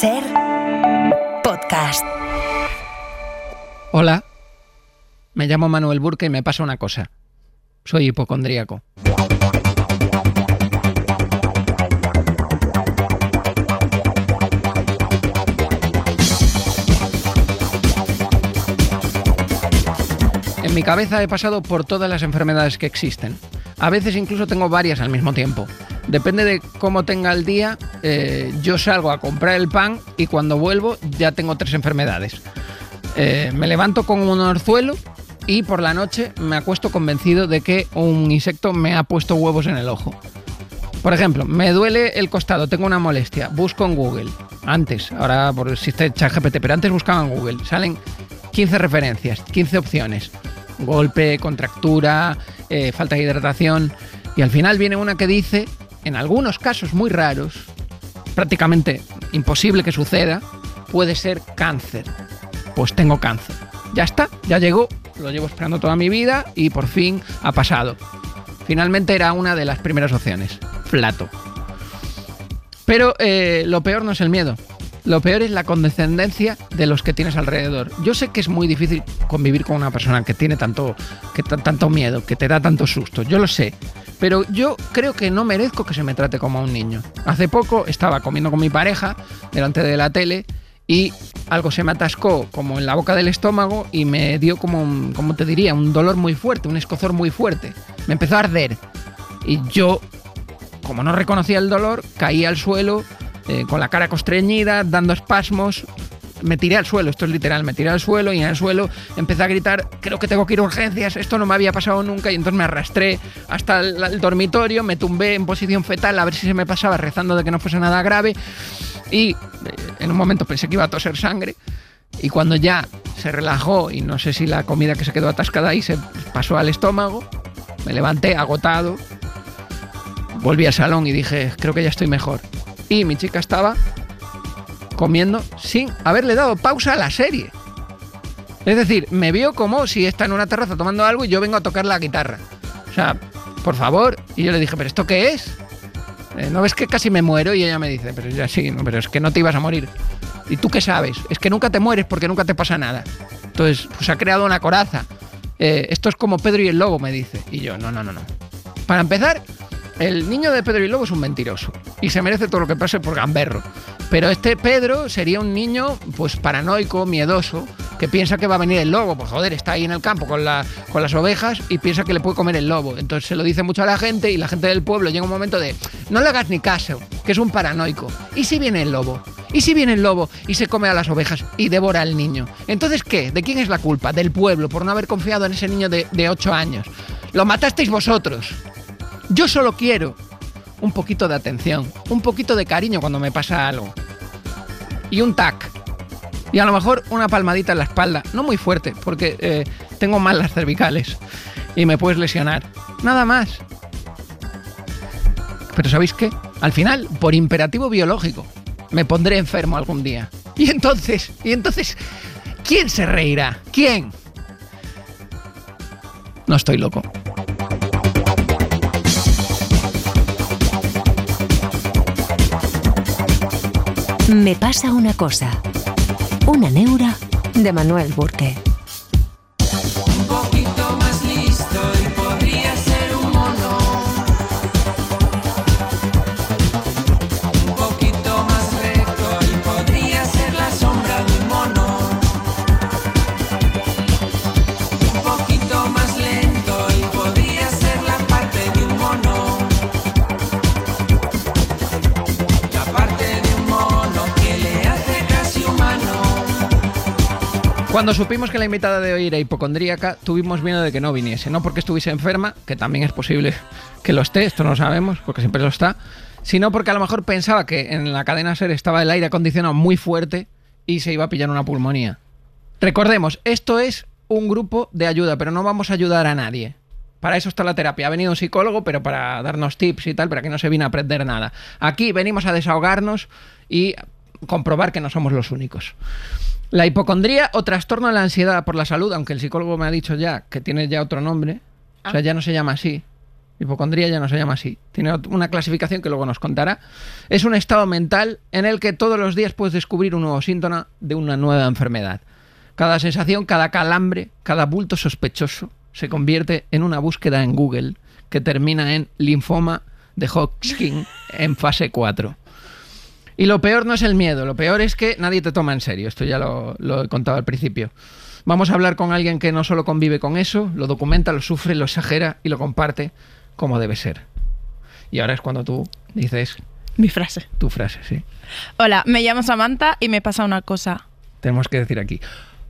SER Podcast. Hola, me llamo Manuel Burke y me pasa una cosa. Soy hipocondríaco. En mi cabeza he pasado por todas las enfermedades que existen. A veces incluso tengo varias al mismo tiempo. Depende de cómo tenga el día, yo salgo a comprar el pan y cuando vuelvo ya tengo 3 enfermedades. Me levanto con un orzuelo y por la noche me acuesto convencido de que un insecto me ha puesto huevos en el ojo. Por ejemplo, me duele el costado, tengo una molestia, busco en Google. Antes, ahora existe ChatGPT, pero antes buscaba en Google. Salen 15 referencias, 15 opciones. Golpe, contractura, falta de hidratación. Y al final viene una que dice, en algunos casos muy raros, prácticamente imposible que suceda, puede ser cáncer. Pues tengo cáncer. Ya está, ya llegó, lo llevo esperando toda mi vida y por fin ha pasado. Finalmente era una de las primeras opciones, flato. Pero lo peor no es el miedo. Lo peor es la condescendencia de los que tienes alrededor. Yo sé que es muy difícil convivir con una persona que tiene tanto miedo, que te da tanto susto. Yo lo sé. Pero yo creo que no merezco que se me trate como a un niño. Hace poco estaba comiendo con mi pareja delante de la tele y algo se me atascó como en la boca del estómago y me dio como un dolor muy fuerte, un escozor muy fuerte. Me empezó a arder. Y yo, como no reconocía el dolor, caí al suelo con la cara constreñida, dando espasmos. Me tiré al suelo, esto es literal, me tiré al suelo y en el suelo empecé a gritar, creo que tengo que ir a urgencias, esto no me había pasado nunca, y entonces me arrastré hasta el dormitorio, me tumbé en posición fetal a ver si se me pasaba, rezando de que no fuese nada grave, y en un momento pensé que iba a toser sangre, y cuando ya se relajó y no sé si la comida que se quedó atascada ahí se pasó al estómago, me levanté agotado, volví al salón y dije, creo que ya estoy mejor. Y mi chica estaba comiendo sin haberle dado pausa a la serie. Es decir, me vio como si está en una terraza tomando algo y yo vengo a tocar la guitarra. O sea, por favor. Y yo le dije, ¿pero esto qué es? ¿No ves que casi me muero? Y ella me dice, pero ya sí, no, pero es que no te ibas a morir. ¿Y tú qué sabes? Es que nunca te mueres porque nunca te pasa nada. Entonces, pues ha creado una coraza. Esto es como Pedro y el Lobo, me dice. Y yo, no. Para empezar, el niño de Pedro y el Lobo es un mentiroso y se merece todo lo que pase por gamberro. Pero este Pedro sería un niño pues paranoico, miedoso, que piensa que va a venir el lobo. Pues joder, está ahí en el campo con las ovejas y piensa que le puede comer el lobo. Entonces se lo dice mucho a la gente y la gente del pueblo llega un momento de no le hagas ni caso, que es un paranoico. ¿Y si viene el lobo? ¿Y si viene el lobo y se come a las ovejas y devora al niño? Entonces, ¿qué? ¿De quién es la culpa? Del pueblo, por no haber confiado en ese niño de 8 años. Lo matasteis vosotros. Yo solo quiero un poquito de atención, un poquito de cariño cuando me pasa algo. Y un tac. Y a lo mejor una palmadita en la espalda. No muy fuerte, porque tengo mal las cervicales y me puedes lesionar. Nada más. Pero ¿sabéis qué? Al final, por imperativo biológico, me pondré enfermo algún día. Y entonces, ¿quién se reirá? ¿Quién? No estoy loco. Me pasa una cosa. Una neura de Manuel Burke. Un poquito más listo y podría ser un mono. Un poquito más recto y podría ser la sombra de un mono. Un poquito más lento y podría ser la parte de un mono. La parte de un mono que le hace casi humano. Cuando supimos que la invitada de hoy era hipocondríaca, tuvimos miedo de que no viniese. No porque estuviese enferma, que también es posible que lo esté, esto no lo sabemos, porque siempre lo está, sino porque a lo mejor pensaba que en la cadena SER estaba el aire acondicionado muy fuerte y se iba a pillar una pulmonía. Recordemos, esto es un grupo de ayuda, pero no vamos a ayudar a nadie. Para eso está la terapia. Ha venido un psicólogo, pero para darnos tips y tal, pero aquí no se viene a aprender nada. Aquí venimos a desahogarnos y comprobar que no somos los únicos. La hipocondría o trastorno de la ansiedad por la salud, aunque el psicólogo me ha dicho ya que tiene ya otro nombre, o sea, ya no se llama así. Hipocondría ya no se llama así. Tiene una clasificación que luego nos contará. Es un estado mental en el que todos los días puedes descubrir un nuevo síntoma de una nueva enfermedad. Cada sensación, cada calambre, cada bulto sospechoso se convierte en una búsqueda en Google que termina en linfoma de Hodgkin en fase 4. Y lo peor no es el miedo, lo peor es que nadie te toma en serio. Esto ya lo he contado al principio. Vamos a hablar con alguien que no solo convive con eso, lo documenta, lo sufre, lo exagera y lo comparte como debe ser. Y ahora es cuando tú dices... Mi frase. Tu frase, sí. Hola, me llamo Samantha y me pasa una cosa. Tenemos que decir aquí.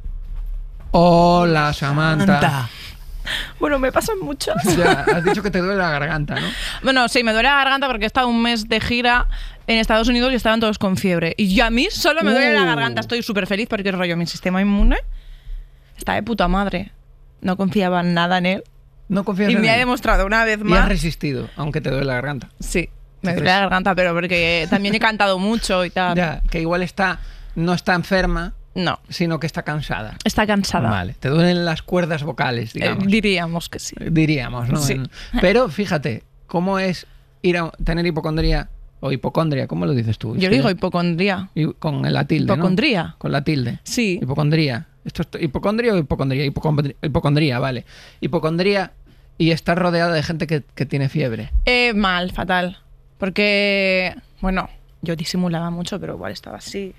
Hola, Samantha. Bueno, me pasan muchas. Ya, has dicho que te duele la garganta, ¿no? Bueno, sí, me duele la garganta porque he estado un mes de gira en Estados Unidos y estaban todos con fiebre. Y yo a mí solo me duele la garganta. Estoy súper feliz porque rollo, mi sistema inmune está de puta madre. No confiaba en nada en él. No confías Y en me ha él. demostrado una vez Y más. has resistido, aunque te duele la garganta. Sí, me duele la garganta, pero porque también he cantado mucho y tal. Ya, que igual no está enferma, No, sino que está cansada. está cansada. Vale, te duelen las cuerdas vocales, digamos. Diríamos que sí. Diríamos, ¿no? Sí. Pero fíjate, ¿cómo es tener hipocondría o hipocondria? ¿Cómo lo dices tú? Yo le digo hipocondría. Y con la tilde, ¿Hipocondría? ¿no? Con la tilde. Sí. Hipocondría. ¿Esto es hipocondria o hipocondría? Hipocondría, vale. Hipocondría y estar rodeada de gente que tiene fiebre. Mal, fatal. Porque, bueno, yo disimulaba mucho, pero igual estaba así.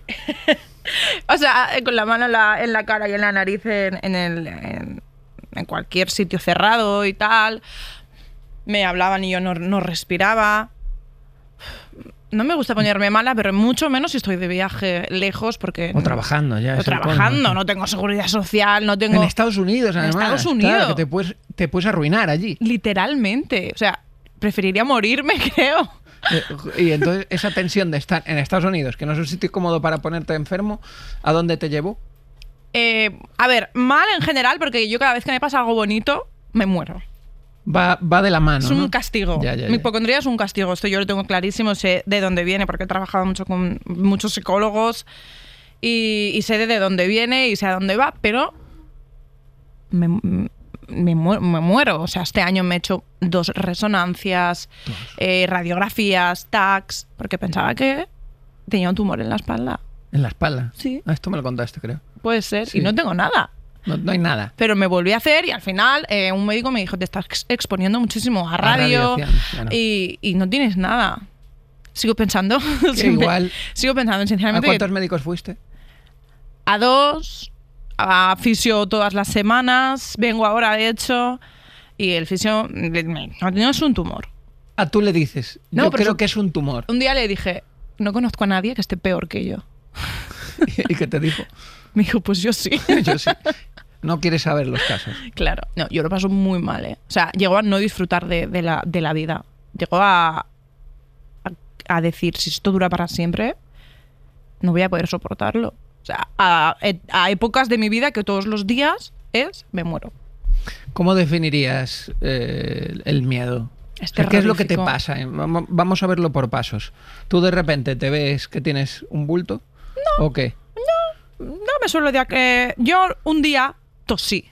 O sea, con la mano en la cara y en la nariz en cualquier sitio cerrado y tal. Me hablaban y yo no respiraba. No me gusta ponerme mala, pero mucho menos si estoy de viaje lejos porque... O trabajando, ya. O es el trabajando, colmo. no tengo seguridad social, no tengo... En Estados Unidos, además. Estados Unidos. Claro, que te puedes arruinar allí. Literalmente. O sea, preferiría morirme, creo. Y entonces esa tensión de estar en Estados Unidos, que no es un sitio cómodo para ponerte enfermo, ¿a dónde te llevó? A ver, mal en general, porque yo cada vez que me pasa algo bonito, me muero. Va de la mano, Es un ¿no? castigo. Ya. Mi hipocondría es un castigo. Esto yo lo tengo clarísimo, sé de dónde viene, porque he trabajado mucho con muchos psicólogos y sé de dónde viene y sé a dónde va, pero me muero. O sea, este año me he hecho 2 resonancias, radiografías, TACs, porque pensaba que tenía un tumor en la espalda. ¿En la espalda? Sí. Ah, esto me lo contaste, creo. Puede ser. Sí. Y no tengo nada. No hay nada. Pero me volví a hacer y al final un médico me dijo, te estás exponiendo muchísimo a radio radiación, claro. y no tienes nada. Sigo pensando. igual. Sigo pensando, ¿A sinceramente, cuántos médicos fuiste? a 2, a fisio todas las semanas, vengo ahora de hecho, y el fisio no es un tumor. Ah, tú le dices, No, yo pero creo que es un tumor. Un día le dije, no conozco a nadie que esté peor que yo. ¿Y qué te dijo? Me dijo, pues yo sí. Yo sí. No quieres saber los casos. Claro. No, yo lo paso muy mal, ¿eh? O sea, llegó a no disfrutar de la vida. Llegó a decir, si esto dura para siempre, no voy a poder soportarlo. O sea, a épocas de mi vida que todos los días me muero. ¿Cómo definirías el miedo? Es ¿Qué es lo que te terrorífico. pasa? Vamos a verlo por pasos. ¿Tú de repente te ves que tienes un bulto? No. ¿O qué? No me suelo decir que... Yo un día tosí.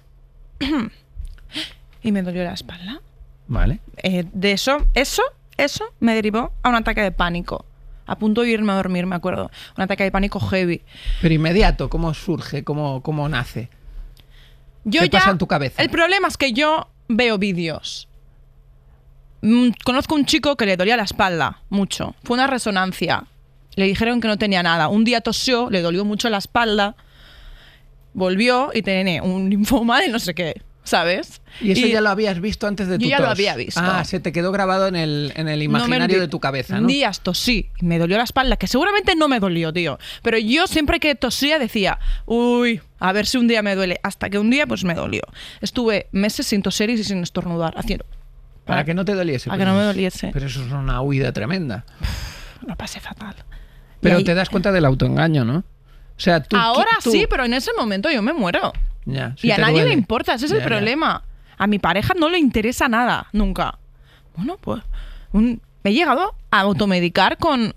Y me dolió la espalda. Vale. De eso me derivó a un ataque de pánico. A punto de irme a dormir, me acuerdo. Un ataque de pánico heavy. Pero inmediato, ¿cómo surge? ¿Cómo nace? Yo ¿Qué ya, pasa en tu cabeza? El problema es que yo veo vídeos. Conozco un chico que le dolía la espalda mucho. Fue una resonancia. Le dijeron que no tenía nada. Un día tosió, le dolió mucho la espalda. Volvió y tenía un linfoma de no sé qué, ¿sabes? ¿Y eso ya lo habías visto antes de tu yo ya tos? lo había visto. Ah, se te quedó grabado en el No me imaginario olvidé. de tu cabeza, ¿no? Días tosí y me dolió la espalda, que seguramente no me dolió, tío. Pero yo siempre que tosía decía, uy, a ver si un día me duele. Hasta que un día pues me dolió. Estuve meses sin toser y sin estornudar, haciendo... Para que no te doliese. Para que no me doliese. Pero eso es una huida tremenda. Lo pasé fatal. Pero Y ahí- te das cuenta del autoengaño, ¿no? O sea, tú... Ahora tú- sí, pero en ese momento yo me muero. Ya, sí Y a te nadie duele. le importa, ese es el Ya, ya. problema. A mi pareja no le interesa nada, nunca. Bueno, pues me he llegado a automedicar con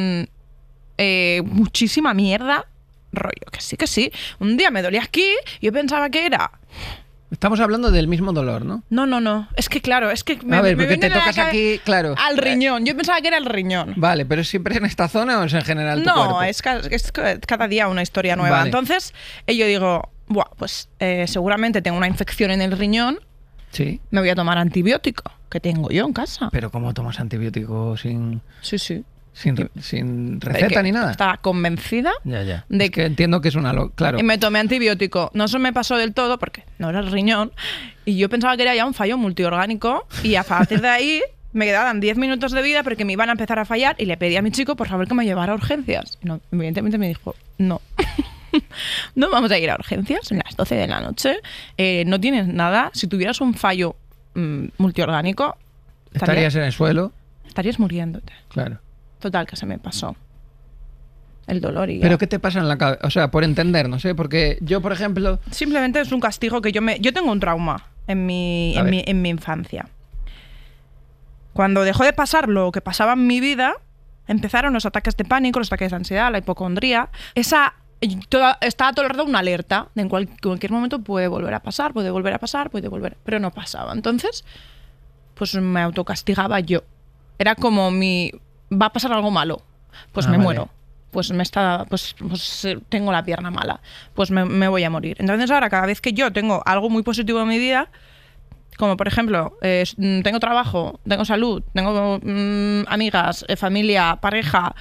muchísima mierda. Rollo, que sí. Un día me dolía aquí y yo pensaba que era Estamos hablando del mismo dolor, ¿no? No. Es que claro, es que A ver, porque viene te de la tocas aquí, claro. al riñón. Yo pensaba que era el riñón. Vale, pero ¿es siempre en esta zona o es en general tu No, cuerpo? es cada día una historia nueva. Vale. Entonces, yo digo, buah, pues seguramente tengo una infección en el riñón, Sí. me voy a tomar antibiótico, que tengo yo en casa. Pero ¿cómo tomas antibióticos sin Sí. receta Que ni nada? Estaba convencida Ya. de Es que entiendo que es una... Claro. y me tomé antibiótico. No se me pasó del todo porque no era el riñón. Y yo pensaba que era ya un fallo multiorgánico. Y a partir de ahí me quedaban 10 minutos de vida porque me iban a empezar a fallar. Y le pedí a mi chico, por favor, que me llevara a urgencias. Y no, evidentemente me dijo, no. No vamos a ir a urgencias en las 12 de la noche. No tienes nada. Si tuvieras un fallo multiorgánico, Estarías en el suelo. estarías muriéndote. Claro. Total, que se me pasó el dolor y ya. ¿Pero qué te pasa en la cabeza? O sea, por entender, no sé, porque yo, por ejemplo... Simplemente es un castigo que yo tengo un trauma en mi infancia. Cuando dejó de pasar lo que pasaba en mi vida, empezaron los ataques de pánico, los ataques de ansiedad, la hipocondría. Estaba todo el rato una alerta de en cualquier momento puede volver a pasar, pero no pasaba. Entonces, pues me autocastigaba yo. Era como va a pasar algo malo, pues me vale. muero. Pues tengo la pierna mala, pues me voy a morir. Entonces ahora cada vez que yo tengo algo muy positivo en mi vida, como por ejemplo, tengo trabajo, tengo salud, tengo amigas, familia, pareja,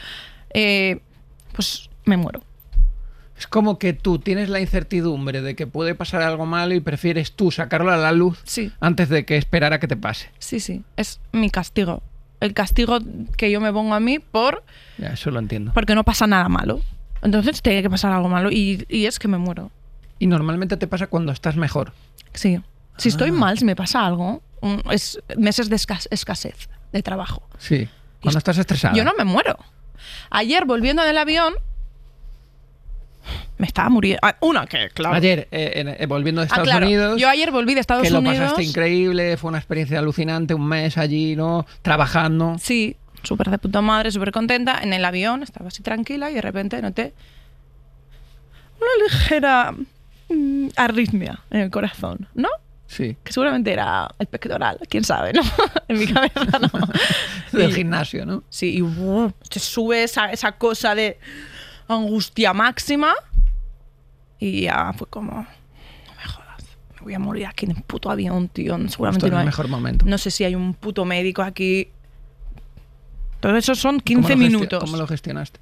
pues me muero. Es como que tú tienes la incertidumbre de que puede pasar algo malo y prefieres tú sacarlo a la luz Sí. antes de que esperar a que te pase. Sí, es mi castigo. El castigo que yo me pongo a mí Ya, eso lo entiendo. porque no pasa nada malo. Entonces tiene que pasar algo malo y es que me muero. Y normalmente te pasa cuando estás mejor. Sí. Si estoy mal, si me pasa algo, es meses de escasez de trabajo. Sí. Cuando estás estresado. Yo no me muero. Ayer, volviendo del avión, me estaba muriendo. Que claro. Ayer, volviendo de Estados claro. Unidos... Yo ayer volví de Estados que lo Unidos. pasaste increíble, fue una experiencia alucinante, un mes allí, ¿no? Trabajando. Sí, súper de puta madre, súper contenta. En el avión estaba así tranquila y de repente noté una ligera arritmia en el corazón, ¿no? Sí. Que seguramente era el pectoral, quién sabe, ¿no? En mi cabeza no. Del Y- gimnasio, ¿no? Sí, y te sube esa cosa de angustia máxima y ya fue como, no me jodas, me voy a morir aquí en el puto avión, tío. Seguramente Esto en no el hay, mejor momento. no sé si hay un puto médico aquí. Todo eso son 15 ¿Cómo lo minutos. ¿Cómo lo gestionaste?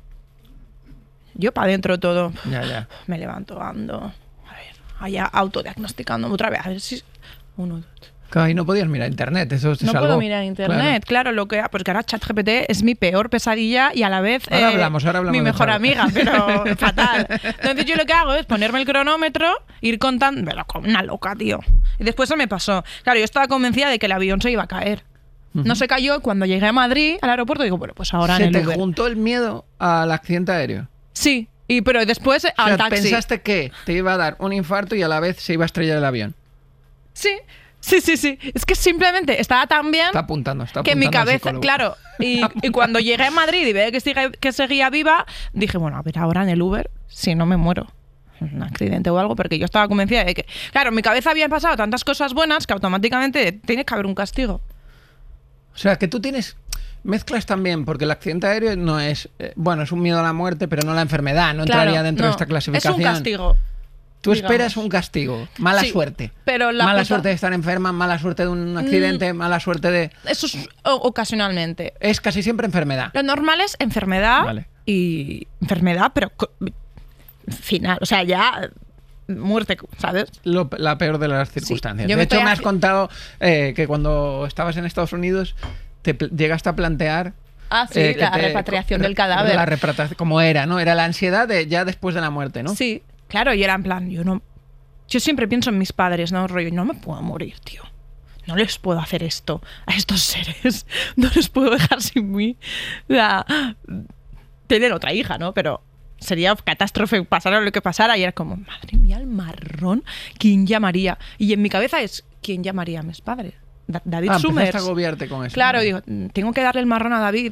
Yo para adentro todo. Ya. Me levanto, ando. A ver, allá autodiagnosticando otra vez. A ver si... Uno, dos. Claro, y no podías mirar internet, eso te No salvó. puedo mirar internet, claro, porque ahora ChatGPT es mi peor pesadilla y a la vez Ahora hablamos mi de mejor Chat. amiga, pero fatal. Entonces yo lo que hago es ponerme el cronómetro, ir contando, pero como una loca, tío. Y después se me pasó. Claro, yo estaba convencida de que el avión se iba a caer. No se cayó. Cuando llegué a Madrid, al aeropuerto, digo, bueno, pues ahora ¿Se en te el Uber. juntó el miedo al accidente aéreo? Sí, pero después O al sea, taxi. pensaste que te iba a dar un infarto y a la vez se iba a estrellar el avión. Sí. Es que simplemente estaba tan bien Está apuntando que en mi al cabeza, psicólogo. claro. Y cuando llegué a Madrid y veía que seguía viva, dije, bueno, a ver, ahora en el Uber, si no me muero. Un accidente o algo, porque yo estaba convencida de que, claro, en mi cabeza habían pasado tantas cosas buenas que automáticamente tiene que haber un castigo. O sea, que tú mezclas también, porque el accidente aéreo no es... bueno, es un miedo a la muerte, pero no la enfermedad, no Claro, entraría dentro de no, esta clasificación. Es un castigo. Tú digamos. esperas un castigo, mala Sí, suerte. pero la mala puta- suerte de estar enferma, mala suerte de un accidente, mala suerte de... Eso es ocasionalmente. Es casi siempre enfermedad. Lo normal es enfermedad Vale. y enfermedad, pero final, o sea, ya muerte, ¿sabes? La peor de las circunstancias. yo De me hecho, estoy me has contado que cuando estabas en Estados Unidos llegaste a plantear... Ah, sí, la repatriación del cadáver. La repatriación, como era, ¿no? Era la ansiedad de ya después de la muerte, ¿no? Sí, claro, y era en plan, yo siempre pienso en mis padres, ¿no? Rollo, no me puedo morir, tío. No les puedo hacer esto a estos seres. No les puedo dejar sin mí. O sea, tener otra hija, ¿no? Pero sería catástrofe, pasara lo que pasara. Y era como, madre mía, el marrón. ¿Quién llamaría? Y en mi cabeza es, ¿quién llamaría a mis padres? David Summers. Empezaste a agobiarte con eso. Claro, ¿no? digo, tengo que darle el marrón a David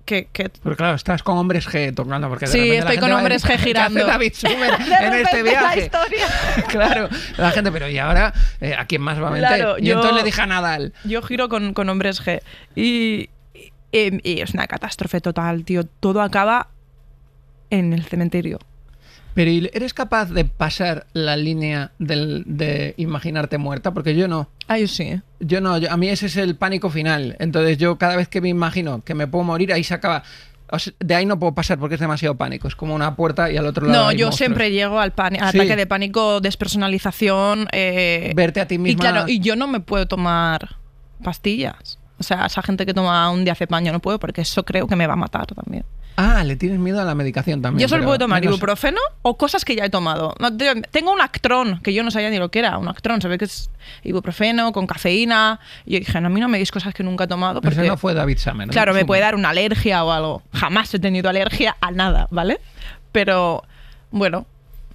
Pero claro, estás con hombres G tocando. Porque de Sí, repente la estoy gente con va a hombres decir, G ¿qué girando. hace David Sumer en repente este viaje? la historia. Claro, la gente, pero ¿y ahora a quién más va a meter? Claro, y yo- entonces le dije a Nadal. Yo giro con hombres G. Y es una catástrofe total, tío. Todo acaba en el cementerio. Pero ¿y ¿eres capaz de pasar la línea de imaginarte muerta? Porque yo no. Ah, yo sí. A mí ese es el pánico final. Entonces yo cada vez que me imagino que me puedo morir, ahí se acaba. O sea, de ahí no puedo pasar porque es demasiado pánico. Es como una puerta y al otro lado No, hay yo monstruos. siempre llego al Sí. ataque de pánico, despersonalización. Verte a ti Y misma. claro, y yo no me puedo tomar pastillas. O sea, esa gente que toma un diazepam yo no puedo porque eso creo que me va a matar también. Ah, le tienes miedo a la medicación también. Yo solo pero puedo tomar menos- ibuprofeno o cosas que ya he tomado. No, tengo un Actron, que yo no sabía ni lo que era. Un Actron, se ve que es ibuprofeno con cafeína. Y yo dije, no, a mí no me deis cosas que nunca he tomado. Ese Porque, no fue David Summer. ¿no? claro, me Sumer. puede dar una alergia o algo. Jamás he tenido alergia a nada, ¿vale? Pero, bueno,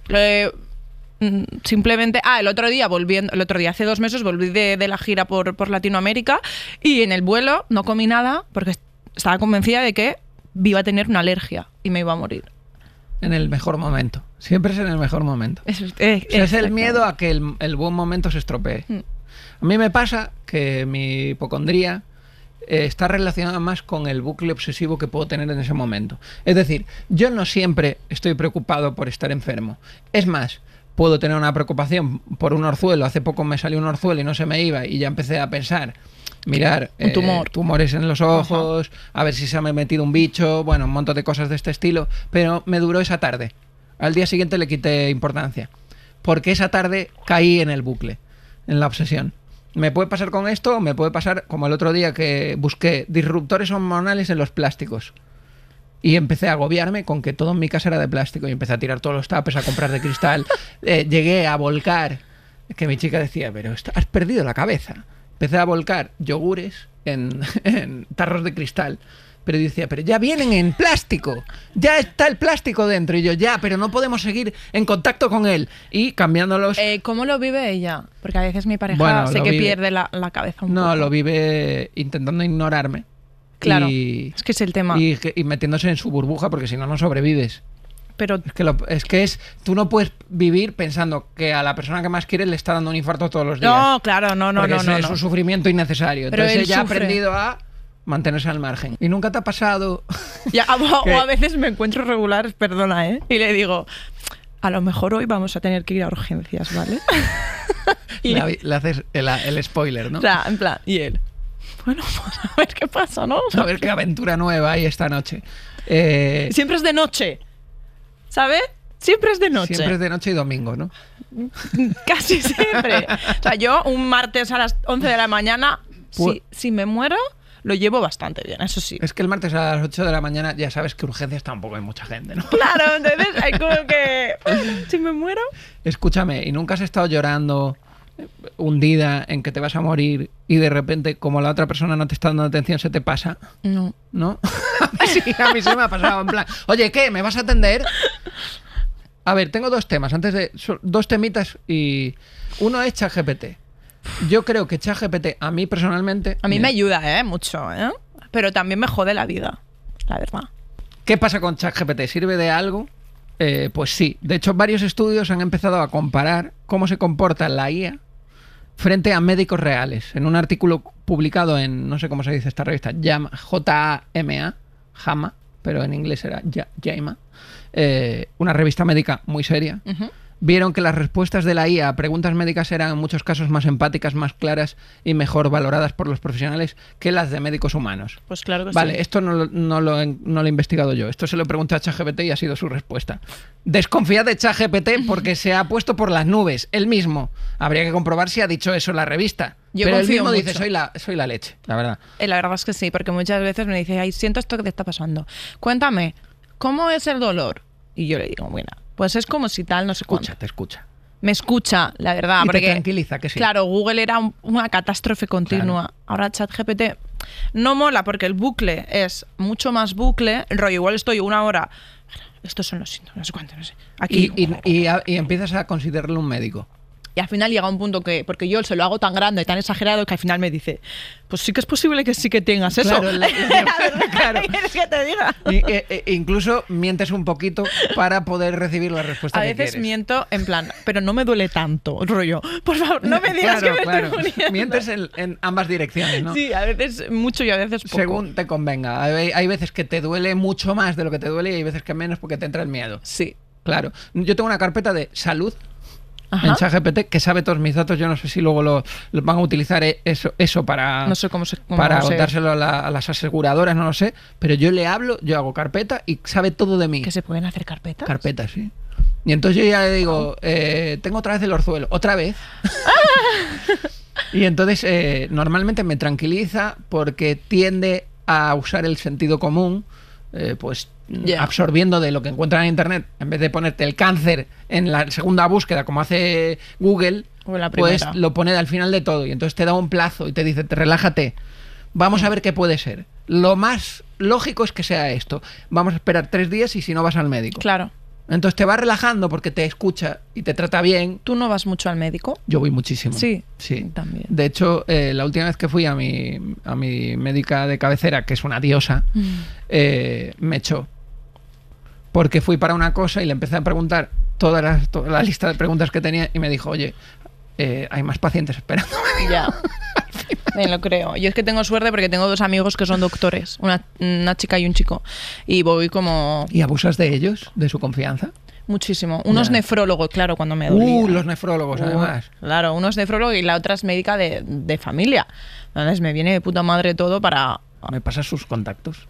simplemente... el otro día, hace 2 meses, volví de la gira por Latinoamérica y en el vuelo no comí nada porque estaba convencida de que iba a tener una alergia y me iba a morir. En el mejor momento. Siempre es en el mejor momento. O sea, es el Exacto. miedo a que el buen momento se estropee. A mí me pasa que mi hipocondría está relacionada más con el bucle obsesivo que puedo tener en ese momento. Es decir, yo no siempre estoy preocupado por estar enfermo. Es más, puedo tener una preocupación por un orzuelo. Hace poco me salió un orzuelo y no se me iba y ya empecé a pensar, mirar, Un tumor. tumores en los ojos, a ver si se me ha metido un bicho, bueno, un montón de cosas de este estilo, pero me duró esa tarde. Al día siguiente le quité importancia, porque esa tarde caí en el bucle, en la obsesión. Me puede pasar con esto, o me puede pasar como el otro día que busqué disruptores hormonales en los plásticos. Y empecé a agobiarme con que todo en mi casa era de plástico y empecé a tirar todos los tapes, a comprar de cristal. Llegué a volcar, que mi chica decía, pero has perdido la cabeza. Empecé a volcar yogures en tarros de cristal. Pero decía, pero ya vienen en plástico, ya está el plástico dentro. Y yo, ya, pero no podemos seguir en contacto con él. Y cambiándolos... ¿Cómo lo vive ella? Porque a veces mi pareja Bueno, sé lo que vive- pierde la cabeza un poco. No, lo vive intentando ignorarme. Claro, Y, es que es el tema. y metiéndose en su burbuja porque si no, no sobrevives. Pero Tú no puedes vivir pensando que a la persona que más quieres le está dando un infarto todos los días. no, claro, no. Porque es no. un sufrimiento innecesario. Pero Entonces él ella ha sufre. aprendido a mantenerse al margen. ¿Y nunca te ha pasado? Ya, o ¿Qué? a veces me encuentro regular, perdona, ¿eh? Y le digo, a lo mejor hoy vamos a tener que ir a urgencias, ¿vale? Y, Le haces el spoiler, ¿no? o sea, en plan, y él, bueno, pues a ver qué pasa, ¿no? A ver qué aventura nueva hay esta noche. Siempre es de noche, ¿sabes? Siempre es de noche. Siempre es de noche y domingo, ¿no? Casi siempre. O sea, yo un martes a las 11 de la mañana, Pu- si me muero, lo llevo bastante bien, eso sí. Es que el martes a las 8 de la mañana ya sabes que urgencias tampoco hay mucha gente, ¿no? Claro, entonces hay como que... Si me muero... Escúchame, ¿y nunca has estado llorando, hundida en que te vas a morir y de repente, como la otra persona no te está dando atención, se te pasa? No. ¿No? A mí se me ha pasado en plan, oye, ¿qué? ¿Me vas a atender? A ver, tengo 2 temas, dos temitas y uno es ChatGPT. Yo creo que ChatGPT, a mí personalmente... A mí mira, me ayuda, mucho, ¿eh? Pero también me jode la vida, la verdad. ¿Qué pasa con ChatGPT? ¿Sirve de algo? Pues sí. De hecho, varios estudios han empezado a comparar cómo se comporta la IA frente a médicos reales. En un artículo publicado en, no sé cómo se dice esta revista, JAMA, JAMA, pero en inglés era JAMA, una revista médica muy seria, vieron que las respuestas de la IA a preguntas médicas eran en muchos casos más empáticas, más claras y mejor valoradas por los profesionales que las de médicos humanos. Pues claro que Vale, sí. esto no lo he investigado yo. Esto se lo pregunté a ChatGPT y ha sido su respuesta. Desconfiad de ChatGPT porque se ha puesto por las nubes. Él mismo. Habría que comprobar si ha dicho eso en la revista. Yo Pero él confío mismo dice, mucho. soy la leche, la verdad. La verdad es que sí, porque muchas veces me dice, ay, siento esto que te está pasando. Cuéntame, ¿cómo es el dolor? Y yo le digo, bueno, pues es como si tal, no sé cuánto. Te escucha. Me escucha, la verdad. Y te porque, tranquiliza, que sí. Claro, Google era una catástrofe continua. Claro. Ahora ChatGPT no mola porque el bucle es mucho más bucle. El rollo, igual estoy 1 hora. Estos son los síntomas, no sé cuánto, no sé. Aquí. Y empiezas a considerarlo un médico. Y al final llega un punto que, porque yo se lo hago tan grande, tan exagerado, que al final me dice, pues sí que es posible que sí que tengas eso. Claro, claro. ¿Qué quieres que te diga? Incluso mientes un poquito para poder recibir la respuesta A que veces quieres. miento en plan, pero no me duele tanto, rollo. Por favor, no me digas Claro, que me claro. estoy muriendo. Mientes en ambas direcciones, ¿no? Sí, a veces mucho y a veces poco. Según te convenga. Hay veces que te duele mucho más de lo que te duele y hay veces que menos porque te entra el miedo. Sí. Claro. Yo tengo una carpeta de salud Ajá. en ChatGPT que sabe todos mis datos. Yo no sé si luego lo van a utilizar eso para, No sé cómo para se- dárselo a las aseguradoras, no lo sé. Pero yo le hablo, yo hago carpeta y sabe todo de mí. ¿Que se pueden hacer carpetas? Carpetas, sí. Y entonces yo ya le digo, tengo otra vez el orzuelo. ¿Otra vez? Y entonces normalmente me tranquiliza porque tiende a usar el sentido común, pues Ya. absorbiendo de lo que encuentran en internet, en vez de ponerte el cáncer en la segunda búsqueda como hace Google, O en la pues primera. lo pone al final de todo y entonces te da un plazo y te dice, relájate, vamos a ver qué puede ser. Lo más lógico es que sea esto. Vamos a esperar 3 días y si no vas al médico. Claro. Entonces te va relajando porque te escucha y te trata bien. ¿Tú no vas mucho al médico? Yo voy muchísimo. Sí, Sí. también. De hecho, la última vez que fui a mi médica de cabecera, que es una diosa, me echó. Porque fui para una cosa y le empecé a preguntar toda la lista de preguntas que tenía y me dijo, oye, hay más pacientes esperando. Ya. Me lo creo. Yo es que tengo suerte porque tengo 2 amigos que son doctores, una chica y un chico. Y voy como ¿Y abusas de ellos, de su confianza? muchísimo. Uno es Ya. nefrólogo, claro, cuando me dolía. Los nefrólogos, además. Claro, uno es nefrólogo y la otra es médica de familia. Entonces me viene de puta madre todo para... Me pasas sus contactos.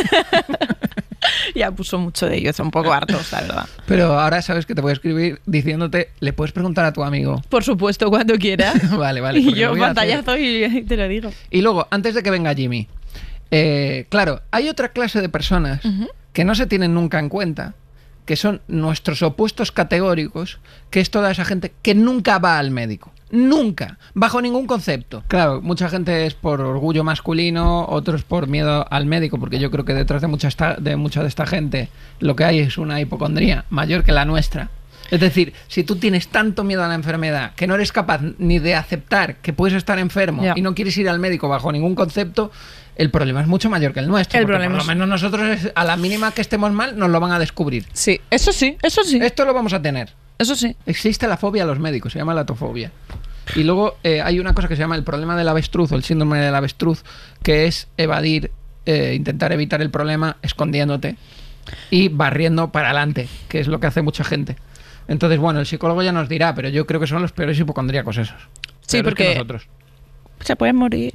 Ya puso mucho de ellos, son un poco hartos, la verdad. Pero ahora sabes que te voy a escribir diciéndote, le puedes preguntar a tu amigo. Por supuesto, cuando quieras. Vale, vale. Y porque lo yo voy a hacer. pantallazo y te lo digo. Y luego, antes de que venga Jimmy, claro, hay otra clase de personas que no se tienen nunca en cuenta, que son nuestros opuestos categóricos, que es toda esa gente que nunca va al médico. Nunca, bajo ningún concepto. Claro, mucha gente es por orgullo masculino, otros por miedo al médico, porque yo creo que detrás de mucha de esta gente lo que hay es una hipocondría mayor que la nuestra. Es decir, si tú tienes tanto miedo a la enfermedad que no eres capaz ni de aceptar que puedes estar enfermo Ya. y no quieres ir al médico bajo ningún concepto, el problema es mucho mayor que el nuestro. El porque problema por lo es- menos nosotros, a la mínima que estemos mal, nos lo van a descubrir. Sí, eso sí, eso sí. Esto lo vamos a tener. Eso sí. Existe la fobia a los médicos, se llama latofobia. Y luego hay una cosa que se llama el problema del avestruz o el síndrome del avestruz, que es evadir, intentar evitar el problema escondiéndote y barriendo para adelante, que es lo que hace mucha gente. Entonces, bueno, el psicólogo ya nos dirá, pero yo creo que son los peores hipocondríacos esos. Sí, Peores que porque- nosotros. Se pueden morir.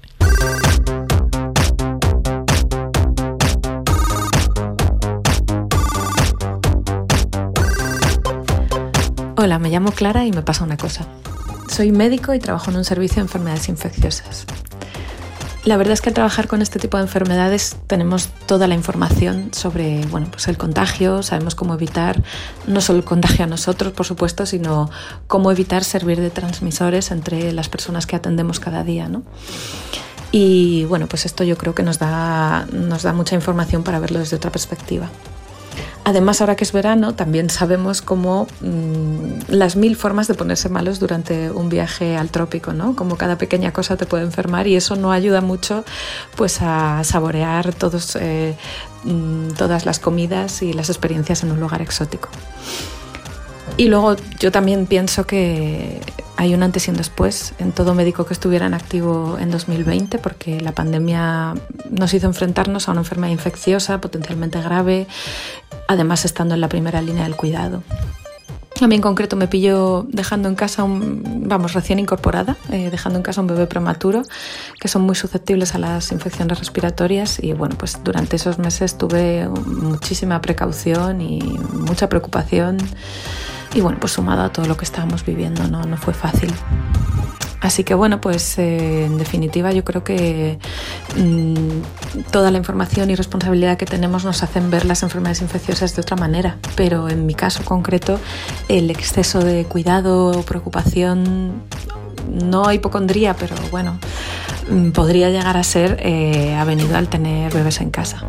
Hola, me llamo Clara y me pasa una cosa. Soy médico y trabajo en un servicio de enfermedades infecciosas. La verdad es que al trabajar con este tipo de enfermedades tenemos toda la información sobre, bueno, pues el contagio, sabemos cómo evitar no solo el contagio a nosotros, por supuesto, sino cómo evitar servir de transmisores entre las personas que atendemos cada día, ¿no? Y bueno, pues esto yo creo que nos da mucha información para verlo desde otra perspectiva. Además, ahora que es verano, también sabemos cómo las 1000 formas de ponerse malos durante un viaje al trópico, ¿no? Como cada pequeña cosa te puede enfermar y eso no ayuda mucho pues, a saborear todas las comidas y las experiencias en un lugar exótico. Y luego yo también pienso que hay un antes y un después en todo médico que estuviera en activo en 2020, porque la pandemia nos hizo enfrentarnos a una enfermedad infecciosa potencialmente grave, además estando en la primera línea del cuidado. A mí en concreto me pilló dejando en casa, recién incorporada, dejando en casa un bebé prematuro, que son muy susceptibles a las infecciones respiratorias y bueno, pues durante esos meses tuve muchísima precaución y mucha preocupación y bueno, pues sumado a todo lo que estábamos viviendo, no fue fácil. Así que bueno, pues en definitiva yo creo que toda la información y responsabilidad que tenemos nos hacen ver las enfermedades infecciosas de otra manera, pero en mi caso concreto el exceso de cuidado, preocupación, no hipocondría, pero bueno, podría llegar a ser ha venido al tener bebés en casa.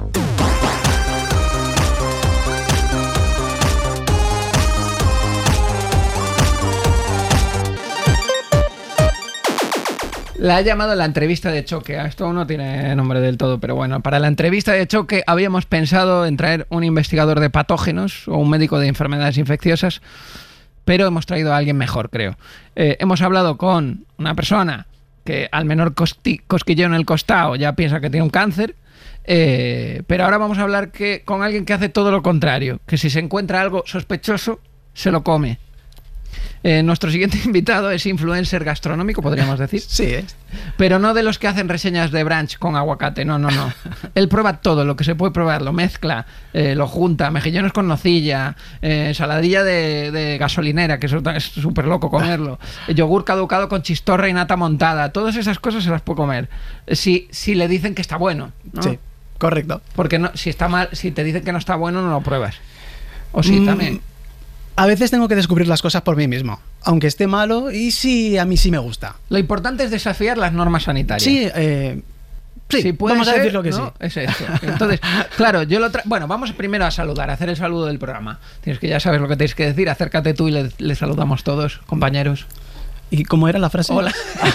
La he llamado la entrevista de choque. Esto aún no tiene nombre del todo, pero bueno, para la entrevista de choque habíamos pensado en traer un investigador de patógenos o un médico de enfermedades infecciosas, pero hemos traído a alguien mejor, creo. Hemos hablado con una persona que al menor cosquilleo en el costado ya piensa que tiene un cáncer, pero ahora vamos a hablar con alguien que hace todo lo contrario, que si se encuentra algo sospechoso, se lo come. Nuestro siguiente invitado es influencer gastronómico, podríamos decir. Sí, pero no de los que hacen reseñas de brunch con aguacate, no. Él prueba todo lo que se puede probar, lo mezcla, lo junta, mejillones con nocilla, saladilla de gasolinera, que eso es súper loco comerlo, yogur caducado con chistorra y nata montada, todas esas cosas se las puede comer. Si le dicen que está bueno, ¿no? Sí, correcto. Porque no, si está mal, si te dicen que no está bueno, no lo pruebas. O sí, también. A veces tengo que descubrir las cosas por mí mismo, aunque esté malo y sí, a mí sí me gusta. Lo importante es desafiar las normas sanitarias. Sí, si vamos a decirlo que ¿no? sí. Es esto. Entonces, claro, bueno, vamos primero a saludar, a hacer el saludo del programa. Tienes que ya sabes lo que tenéis que decir, acércate tú y le saludamos todos, compañeros. ¿Y cómo era la frase? Hola.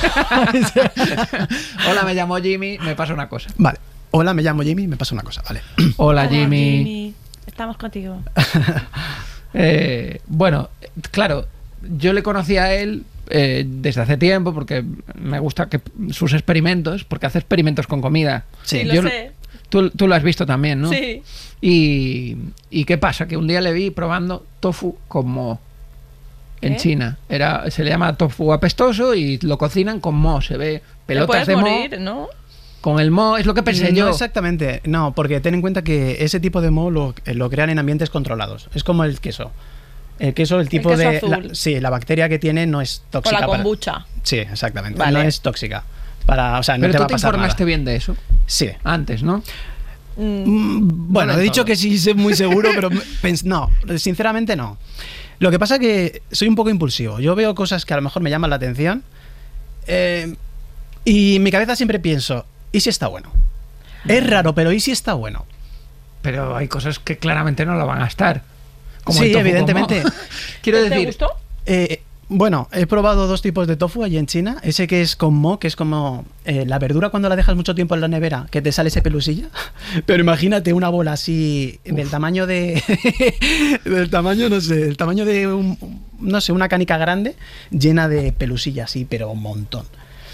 Hola, me llamo Jimmy, me pasa una cosa. Vale. Hola, me llamo Jimmy, me pasa una cosa, vale. Hola, Jimmy. Estamos contigo. Bueno, claro, yo le conocí a él desde hace tiempo porque me gusta sus experimentos, porque hace experimentos con comida. Sí, lo sé. Tú lo has visto también, ¿no? Sí. ¿Y qué pasa? Que un día le vi probando tofu con moho en China. Se le llama tofu apestoso y lo cocinan con moho. Se ve pelotas de moho. Morir, ¿no? Con el moho, es lo que pensé yo. No exactamente, no, porque ten en cuenta que ese tipo de moho lo crean en ambientes controlados. Es como el queso. El queso, el tipo de... la bacteria que tiene no es tóxica. O la kombucha. Sí, exactamente. Vale. No es tóxica. O sea, no Pero te va tú a pasar informaste nada. bien de eso. Sí. Antes, ¿no? Bueno, he dicho que sí sé muy seguro, pero no, sinceramente no. Lo que pasa es que soy un poco impulsivo. Yo veo cosas que a lo mejor me llaman la atención y en mi cabeza siempre pienso, ¿y si está bueno? Es raro, pero ¿y si está bueno? Pero hay cosas que claramente no lo van a estar. Como sí, el tofu evidentemente. Quiero ¿Te decir... gustó? Bueno, he probado 2 tipos de tofu allí en China. Ese que es con moho, que es como la verdura cuando la dejas mucho tiempo en la nevera, que te sale ese pelusilla. Pero imagínate una bola así del tamaño de... del tamaño, no sé, del tamaño de una canica grande llena de pelusilla así, pero un montón.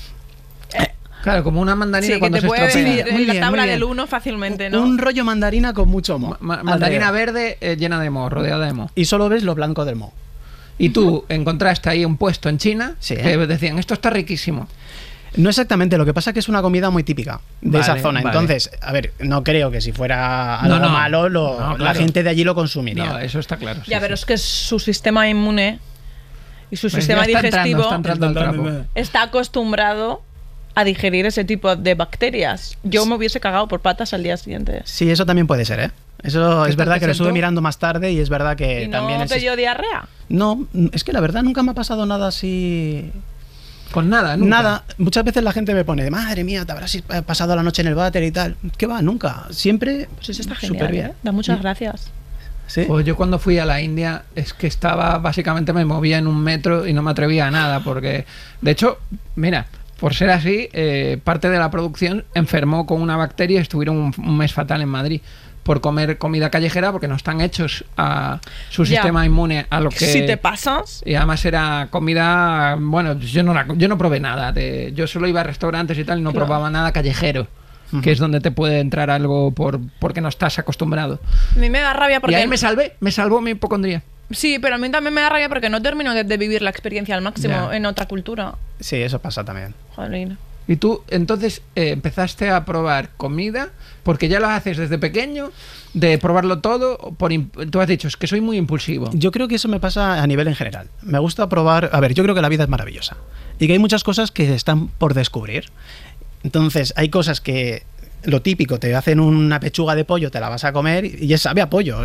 Claro, como una mandarina Sí, cuando que se te puede estropea. venir Muy en la bien, tabla muy bien. del 1 fácilmente, ¿no? Un rollo mandarina con mucho moho. Mandarina verde llena de moho, rodeada de moho. Y solo ves lo blanco del moho. Y tú encontraste ahí un puesto en China Sí. que decían, esto está riquísimo. No exactamente, lo que pasa es que es una comida muy típica de Vale, esa zona. vale. Entonces, a ver, no creo que si fuera algo No, malo, No, la claro. gente de allí lo consumiría. No, eso está claro. Ya, sí, pero sí. es que su sistema inmune y su Pues sistema ya está digestivo está entrando el trapo. está acostumbrado a digerir ese tipo de bacterias. Yo me hubiese cagado por patas al día siguiente. Sí, eso también puede ser, ¿eh? Eso es verdad que lo estuve mirando más tarde y es verdad que ¿Y también... no te dio diarrea? No, es que la verdad nunca me ha pasado nada así... Con nada, nunca. Nada. Muchas veces la gente me pone, madre mía, te habrás pasado la noche en el váter y tal. ¿Qué va? Nunca. Siempre Pues eso está súper genial, bien. ¿eh? Da muchas gracias. Sí. Pues yo cuando fui a la India es que básicamente me movía en un metro y no me atrevía a nada porque, de hecho, mira, por ser así, parte de la producción enfermó con una bacteria y estuvieron un mes fatal en Madrid por comer comida callejera porque no están hechos a su Ya. sistema inmune a lo que... Si te pasas... Y además era comida, bueno, yo no probé nada. Yo solo iba a restaurantes y tal y no Claro. probaba nada callejero, que es donde te puede entrar algo porque no estás acostumbrado. A mí me da rabia porque... Y ahí me salvó mi hipocondría. Sí, pero a mí también me da rabia porque no termino de vivir la experiencia al máximo Ya. en otra cultura. Sí, eso pasa también. Joder. Y tú entonces empezaste a probar comida porque ya lo haces desde pequeño, de probarlo todo. Tú has dicho, es que soy muy impulsivo. Yo creo que eso me pasa a nivel en general. Me gusta probar... A ver, yo creo que la vida es maravillosa y que hay muchas cosas que están por descubrir. Entonces, hay cosas que... Lo típico, te hacen una pechuga de pollo, te la vas a comer y sabe a pollo,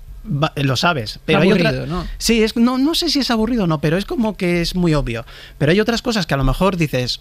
lo sabes. Pero hay aburrido, ¿no? Sí, no sé si es aburrido o no, pero es como que es muy obvio. Pero hay otras cosas que a lo mejor dices...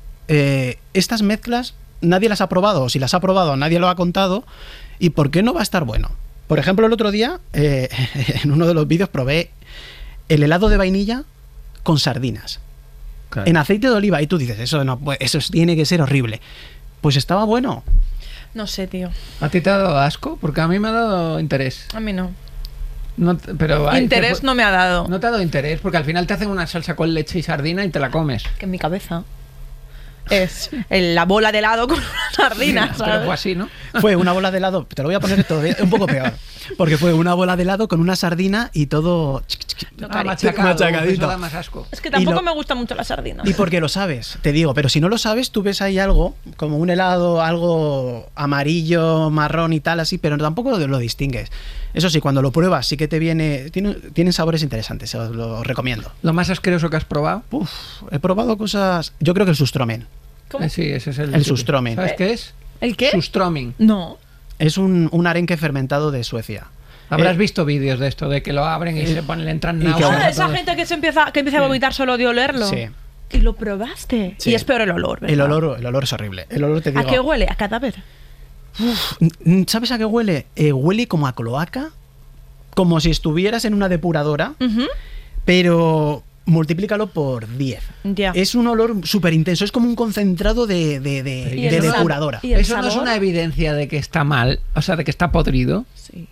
estas mezclas nadie las ha probado, o si las ha probado nadie lo ha contado, ¿y por qué no va a estar bueno? Por ejemplo, el otro día en uno de los vídeos probé el helado de vainilla con sardinas. Claro. En aceite de oliva. Y tú dices, eso no, pues, eso tiene que ser horrible. Pues estaba bueno. No sé, tío. ¿A ti te ha dado asco? Porque a mí me ha dado interés. A mí no. Pero Interés no me ha dado. No te ha dado interés, porque al final te hacen una salsa con leche y sardina y te la comes. Que en mi cabeza es la bola de helado con una sardina, ¿sabes? Pero fue así, ¿no? Fue una bola de helado, te lo voy a poner todavía un poco peor. Porque fue una bola de helado con una sardina y todo Machacadito. Eso da más asco. Es que tampoco Y lo- me gusta mucho la sardina. Y porque lo sabes, te digo, pero si no lo sabes, tú ves ahí algo, como un helado, algo amarillo, marrón y tal, así, pero tampoco lo distingues. Eso sí, cuando lo pruebas, sí que te viene. Tienen sabores interesantes, os lo recomiendo. ¿Lo más asqueroso que has probado? Uf, he probado cosas. Yo creo que el sustromen. ¿Cómo? Sí, ese es el El sustromen. ¿Sabes qué es? ¿El qué? Sustromen. No. Es un arenque fermentado de Suecia. Habrás visto vídeos de esto, de que lo abren y se ponen, le entran y que náuseas. ahora- Ah, esa gente que empieza a vomitar solo de olerlo. Sí. Y lo probaste. Sí. Y es peor el olor, ¿verdad? El olor es horrible. El olor te digo. ¿A qué huele? ¿A cadáver? ¿Sabes a qué huele? Huele como a cloaca, como si estuvieras en una depuradora, Ujú. pero multiplícalo por 10. Ya. Es un olor súper intenso, es como un concentrado de ¿Y el sabor? depuradora. ¿Y el Eso no es sabor? una evidencia de que está mal, o sea, de que está podrido. Sí.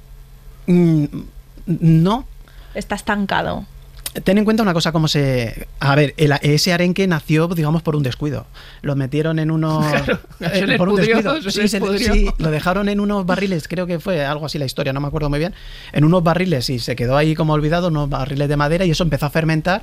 No. Está estancado. Ten en cuenta una cosa, como se... A ver, ese arenque nació, digamos, por un descuido. Lo metieron en unos... se les por un pudrió, descuido. se les pudrió. Sí, lo dejaron en unos barriles, creo que fue algo así la historia, no me acuerdo muy bien. En unos barriles y se quedó ahí como olvidado, unos barriles de madera, y eso empezó a fermentar.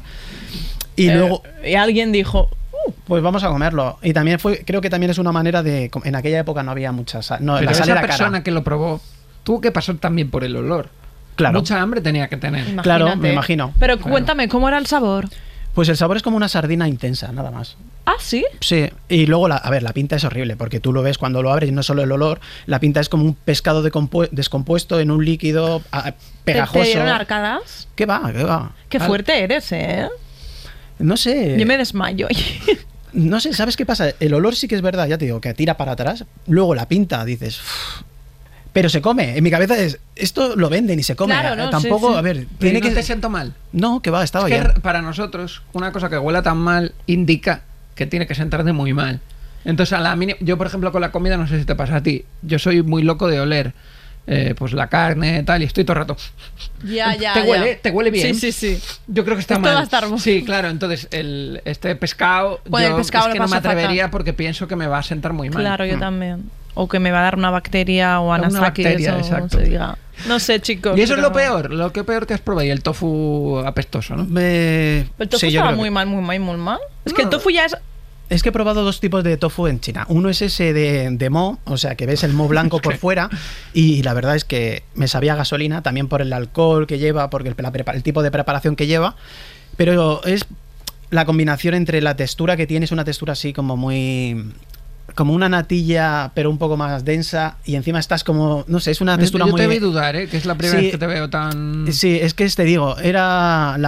Y luego, Y alguien dijo... pues vamos a comerlo. Y también creo que también es una manera de... En aquella época no había mucha sal. No, Pero la sal esa era persona cara. que lo probó tuvo que pasar también por el olor. Claro. Mucha hambre tenía que tener. Claro, Imagínate. me imagino. Pero Claro. cuéntame, ¿cómo era el sabor? Pues el sabor es como una sardina intensa, nada más. Ah, ¿sí? Sí, y luego, a ver, la pinta es horrible, porque tú lo ves cuando lo abres y no solo el olor, la pinta es como un pescado descompuesto en un líquido pegajoso. ¿Te dieron arcadas? ¿Qué va? ¿Qué va? Qué fuerte eres, ¿eh? No sé. Yo me desmayo. No sé, ¿sabes qué pasa? El olor sí que es verdad, ya te digo, que tira para atrás. Luego la pinta, dices... "Uf". Pero se come. En mi cabeza es... Esto lo venden y se come. Claro, no, Tampoco, sí, sí. a ver, Pero tiene no que... te siento mal. No, que va, estaba Es que bien. para nosotros, una cosa que huela tan mal indica que tiene que sentar de muy mal. Entonces, a la mínima, yo, por ejemplo, con la comida, no sé si te pasa a ti, yo soy muy loco de oler pues la carne, tal, y estoy todo el rato. Ya. ¿Te huele bien? Sí, sí, sí. Yo creo que está Esto va a mal. estar muy- Sí, claro, entonces este pescado, Con el yo pescado es que lo no me paso atrevería fatal. porque pienso que me va a sentar muy mal. Claro, yo también. O que me va a dar una bacteria o Una anasakis, bacteria, o exacto. se diga. No sé, chicos. Y eso es pero- lo peor, lo que has probado, y el tofu apestoso, ¿no? El tofu Sí, yo estaba creo muy que- mal, muy mal, muy mal. Es que el tofu ya es... Es que he probado dos tipos de tofu en China. Uno es ese de mo, o sea, que ves el mo blanco por fuera, y la verdad es que me sabía a gasolina, también por el alcohol que lleva, porque el tipo de preparación que lleva, pero es la combinación entre la textura que tiene, es una textura así como muy... como una natilla, pero un poco más densa, y encima estás como... no sé, es una textura Yo muy... te vi dudar, ¿eh? Que es la primera Sí. vez que te veo tan... Sí, es que te digo, era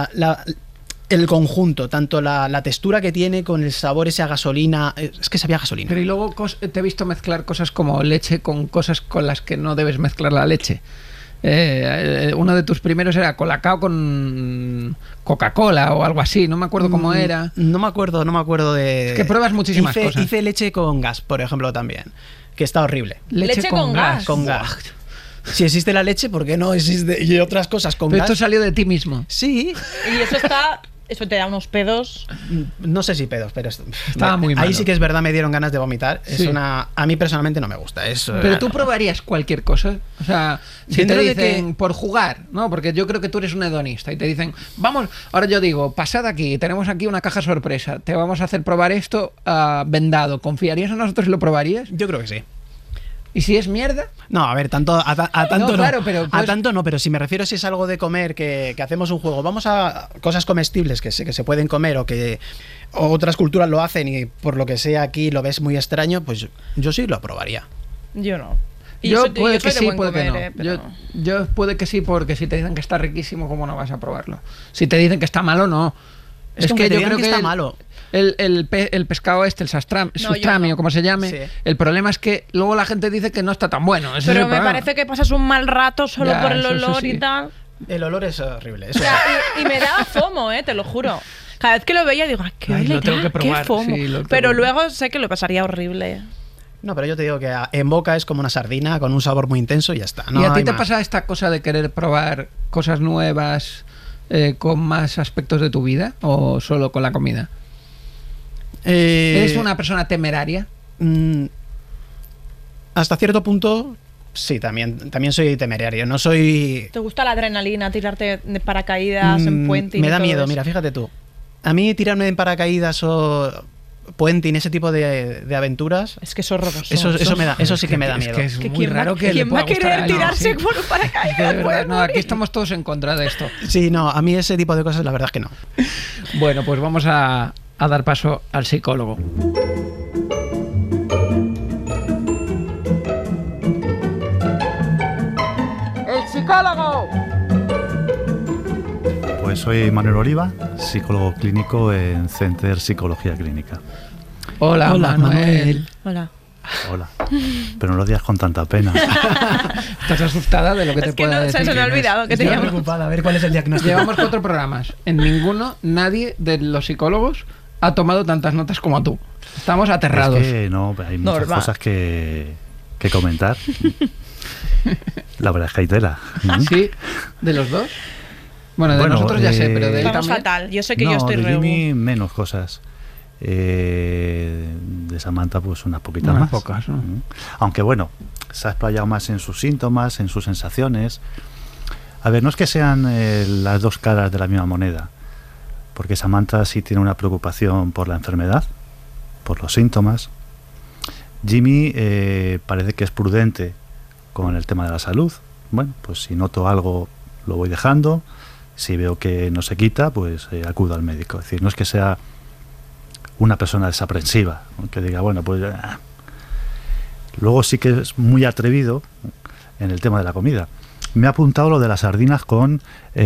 el conjunto, tanto la textura que tiene con el sabor ese a gasolina, es que sabía a gasolina. Pero y luego te he visto mezclar cosas como leche con cosas con las que no debes mezclar la leche. Uno de tus primeros era colacao con Coca-Cola o algo así, no me acuerdo cómo era. No me acuerdo de... Es que pruebas muchísimas cosas. Hice leche con gas, por ejemplo, también, que está horrible. Leche con gas. Con gas. Si existe la leche, ¿por qué no existe? Y otras cosas con Pero gas. esto salió de ti mismo. Sí, Y eso está... Eso te da unos pedos. no sé si pedos, pero Estaba muy malo. ahí sí que es verdad, me dieron ganas de vomitar. Sí. A mí personalmente no me gusta. Pero tú probarías cualquier cosa. O sea, si te Dentro de dicen que- por jugar, ¿no? Porque yo creo que tú eres un hedonista y te dicen, vamos, ahora yo digo, pasad aquí, tenemos aquí una caja sorpresa, te vamos a hacer probar esto vendado. ¿Confiarías en nosotros y lo probarías? Yo creo que sí. ¿Y si es mierda? No, a ver, tanto a tanto No, no. claro, pero A pues- tanto no, pero si me refiero si es algo de comer, que hacemos un juego, vamos a cosas comestibles que se pueden comer o que otras culturas lo hacen y por lo que sea aquí lo ves muy extraño, pues yo sí lo aprobaría. Yo no. Y Yo soy- puede soy que de sí, buen puede que no. comer, pero- Yo puede que sí, porque si te dicen que está riquísimo, ¿cómo no vas a probarlo? Si te dicen que está malo, no. Es que aunque te digan que está el- malo. El pescado este, el sustrami no. o como se llame, Sí. el problema es que luego la gente dice que no está tan bueno. Ese es Pero el me problema. parece que pasas un mal rato solo Ya, por el eso olor sí. y tal. El olor es horrible. O sea, y me da fomo, te lo juro. Cada vez que lo veía digo, qué Ay, le lo tengo da, que probar, qué fomo. sí, lo tengo Pero que probar. luego sé que lo pasaría horrible. No, pero yo te digo que en boca es como una sardina con un sabor muy intenso y ya está. No ¿Y a ti hay te más. pasa esta cosa de querer probar cosas nuevas con más aspectos de tu vida o solo con la comida? ¿Eres una persona temeraria? Hasta cierto punto, sí, también soy temerario. No soy... ¿Te gusta la adrenalina, tirarte de paracaídas en puenting? Me y da todo miedo, eso? mira, fíjate tú. A mí tirarme en paracaídas o puenting, ese tipo de aventuras, Es que es horroroso. eso sí que me da Es miedo. que es Que muy ¿quién raro va, que le ¿quién va pueda a gustar querer a alguien, tirarse sí. por un paracaídas? Es que de verdad, Puede no, morir. aquí estamos todos en contra de esto. Sí, no, a mí ese tipo de cosas la verdad es que no. Bueno, pues vamos a dar paso al psicólogo. ¡El psicólogo! Pues soy Manuel Oliva, psicólogo clínico en Center Psicología Clínica. Hola, Hola, Manuel. Hola. Hola. Pero no lo digas con tanta pena. ¿Estás asustada de lo que te Es que pueda no, decir? se me ha olvidado que Estoy teníamos. preocupada, a ver cuál es el diagnóstico. Llevamos 4 programas. En ninguno, nadie de los psicólogos ha tomado tantas notas como tú. Estamos aterrados. Es que no, hay muchas Normal. cosas que comentar. La verdad es que hay tela. ¿Sí? ¿De los dos? Bueno, de Bueno, nosotros ya sé, pero de él Vamos también. fatal. Yo sé que No, yo estoy de re... Jimmy menos cosas. De Samantha pues unas poquitas Unas más. pocas, ¿no? Aunque bueno, se ha explayado más en sus síntomas, en sus sensaciones. A ver, no es que sean las dos caras de la misma moneda, porque Samantha sí tiene una preocupación por la enfermedad, por los síntomas. Jimmy parece que es prudente con el tema de la salud. Bueno, pues si noto algo lo voy dejando, si veo que no se quita, pues acudo al médico. Es decir, no es que sea una persona desaprensiva, ¿no? Que diga, bueno, pues... Luego sí que es muy atrevido en el tema de la comida. Me ha apuntado lo de las sardinas con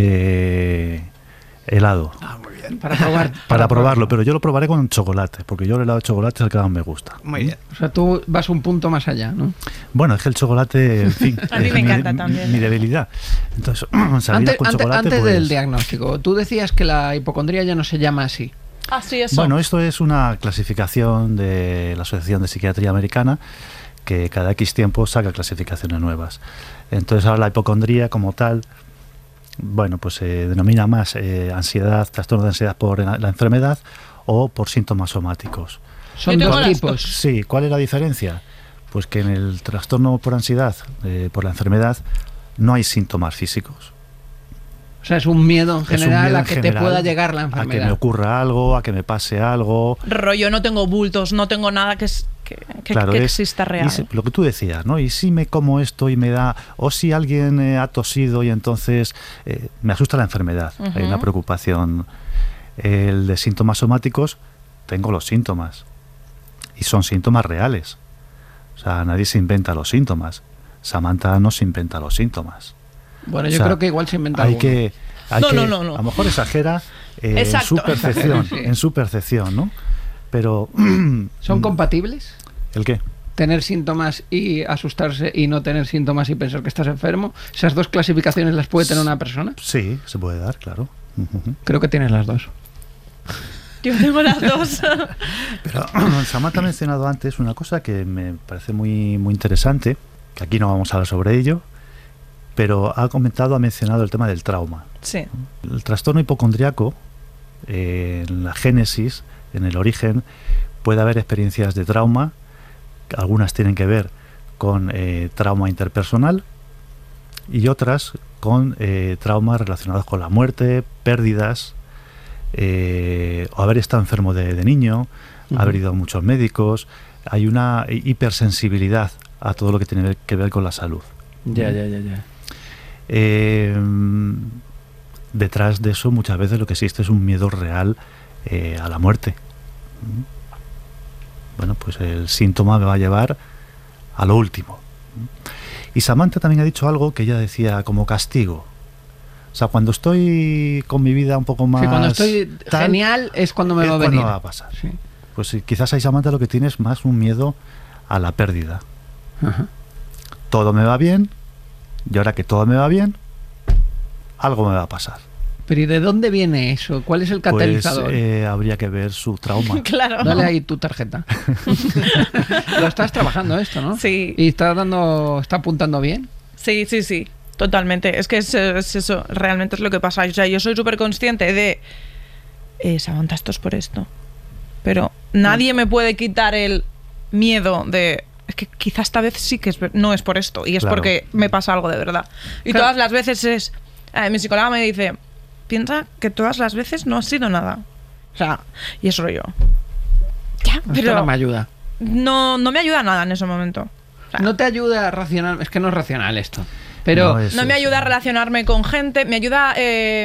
helado. Para probar. Para probarlo, pero yo lo probaré con chocolate, porque yo el helado de chocolate es el que más me gusta. Muy bien. O sea, tú vas un punto más allá, ¿no? Bueno, es que el chocolate, en fin, A mí es me encanta también. mi debilidad. Entonces, sardinas Antes, con chocolate, antes pues... del diagnóstico, tú decías que la hipocondría ya no se llama así. Ah, sí, eso. Bueno, esto es una clasificación de la Asociación de Psiquiatría Americana, que cada X tiempo saca clasificaciones nuevas. Entonces ahora la hipocondría como tal, bueno, pues se denomina más ansiedad, trastorno de ansiedad por la enfermedad o por síntomas somáticos. Son Yo tengo dos las tipos. Sí, ¿cuál es la diferencia? Pues que en el trastorno por ansiedad, por la enfermedad, no hay síntomas físicos. O sea, es un miedo en Es un general miedo a en que general te pueda llegar la a que enfermedad. me ocurra algo, a que me pase algo. Rollo, no tengo bultos, no tengo nada que Claro, que es- exista real. lo que tú decías, ¿no? Y si me como esto y me da, o si alguien ha tosido y entonces me asusta la enfermedad, hay una preocupación. El de síntomas somáticos, tengo los síntomas y son síntomas reales. O sea, nadie se inventa los síntomas. Samantha no se inventa los síntomas. Bueno, O yo sea, creo que igual se inventa hay alguno. que, No, que- no, no, no. a lo mejor exagera en Exacto. su percepción, Sí. en su percepción, ¿no? Pero ¿Son compatibles? ¿el qué? Tener síntomas y asustarse y no tener síntomas y pensar que estás enfermo. ¿Esas dos clasificaciones las puede tener una persona? Sí, se puede dar, claro. Ujú. Creo que tienes las dos. Yo tengo las dos. Pero Samantha ha mencionado antes una cosa que me parece muy, muy interesante, que aquí no vamos a hablar sobre ello, pero ha mencionado el tema del trauma. Sí. El trastorno hipocondriaco, en la génesis, en el origen, puede haber experiencias de trauma, algunas tienen que ver con trauma interpersonal y otras con traumas relacionados con la muerte, pérdidas, o haber estado enfermo de niño, haber ido a muchos médicos. Hay una hipersensibilidad a todo lo que tiene que ver con la salud. Ya. Detrás de eso muchas veces lo que existe es un miedo real a la muerte. Bueno, pues el síntoma me va a llevar a lo último. Y Samantha también ha dicho algo que ella decía como castigo. O sea, cuando estoy con mi vida un poco más... Sí, cuando estoy tal, genial es cuando me es va a cuando venir. va a pasar. Sí. Pues quizás ahí Samantha lo que tiene es más un miedo a la pérdida. Ajá. Todo me va bien, y ahora que todo me va bien, algo me va a pasar. Pero ¿y de dónde viene eso? ¿Cuál es el catalizador? Pues habría que ver su trauma. Claro. Dale ahí tu tarjeta. Lo estás trabajando esto, ¿no? Sí. ¿Y está apuntando bien? Sí, totalmente. Es que es eso, realmente es lo que pasa. O sea, yo soy súper consciente de... Samantha, esto es por esto. Pero nadie me puede quitar el miedo de... Es que quizá esta vez sí que no es por esto. Y es Claro. porque me pasa algo de verdad. Y Claro. todas las veces es... mi psicóloga me dice... Piensa que todas las veces no ha sido nada. O sea, y eso yo. Ya, Esto pero no me ayuda. no me ayuda nada en ese momento. O sea, No te ayuda a racional. Es que no es racional esto. Pero No es- no me ayuda a relacionarme con gente, me ayuda,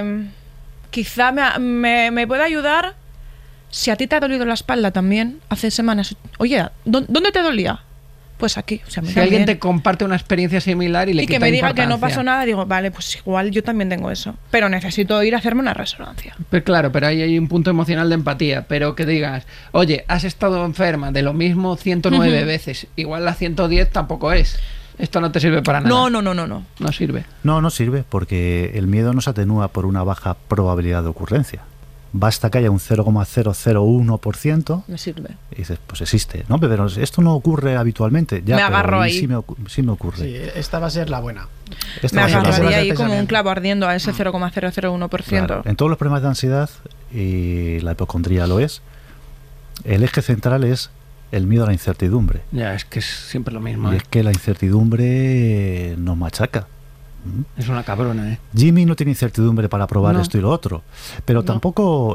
quizá me puede ayudar si a ti te ha dolido la espalda también hace semanas. Oye, ¿dónde te dolía? Pues aquí. O sea, si alguien te comparte una experiencia similar y le y que quita me diga que no importancia. pasó nada, digo, vale, pues igual yo también tengo eso. Pero necesito ir a hacerme una resonancia. Pero claro, pero ahí hay un punto emocional de empatía. Pero que digas, oye, has estado enferma de lo mismo 109 veces, igual la 110 tampoco es. Esto no te sirve para nada. No. No sirve. No sirve porque el miedo no se atenúa por una baja probabilidad de ocurrencia. Basta que haya un 0,001% Me sirve. y dices, pues existe. No, pero esto no ocurre habitualmente. Ya, Me pero agarro mí ahí. sí me ocurre. Sí, esta va a ser la buena. Esta Me va a ser la agarraría buena. ahí como un pensamiento. clavo ardiendo a ese 0,001%. Claro. En todos los problemas de ansiedad, y la hipocondría lo es, el eje central es el miedo a la incertidumbre. Ya, es que es siempre lo mismo. Y ¿eh? es que la incertidumbre nos machaca. Es una cabrona, ¿eh? Jimmy no tiene incertidumbre para probar No. esto y lo otro, pero tampoco,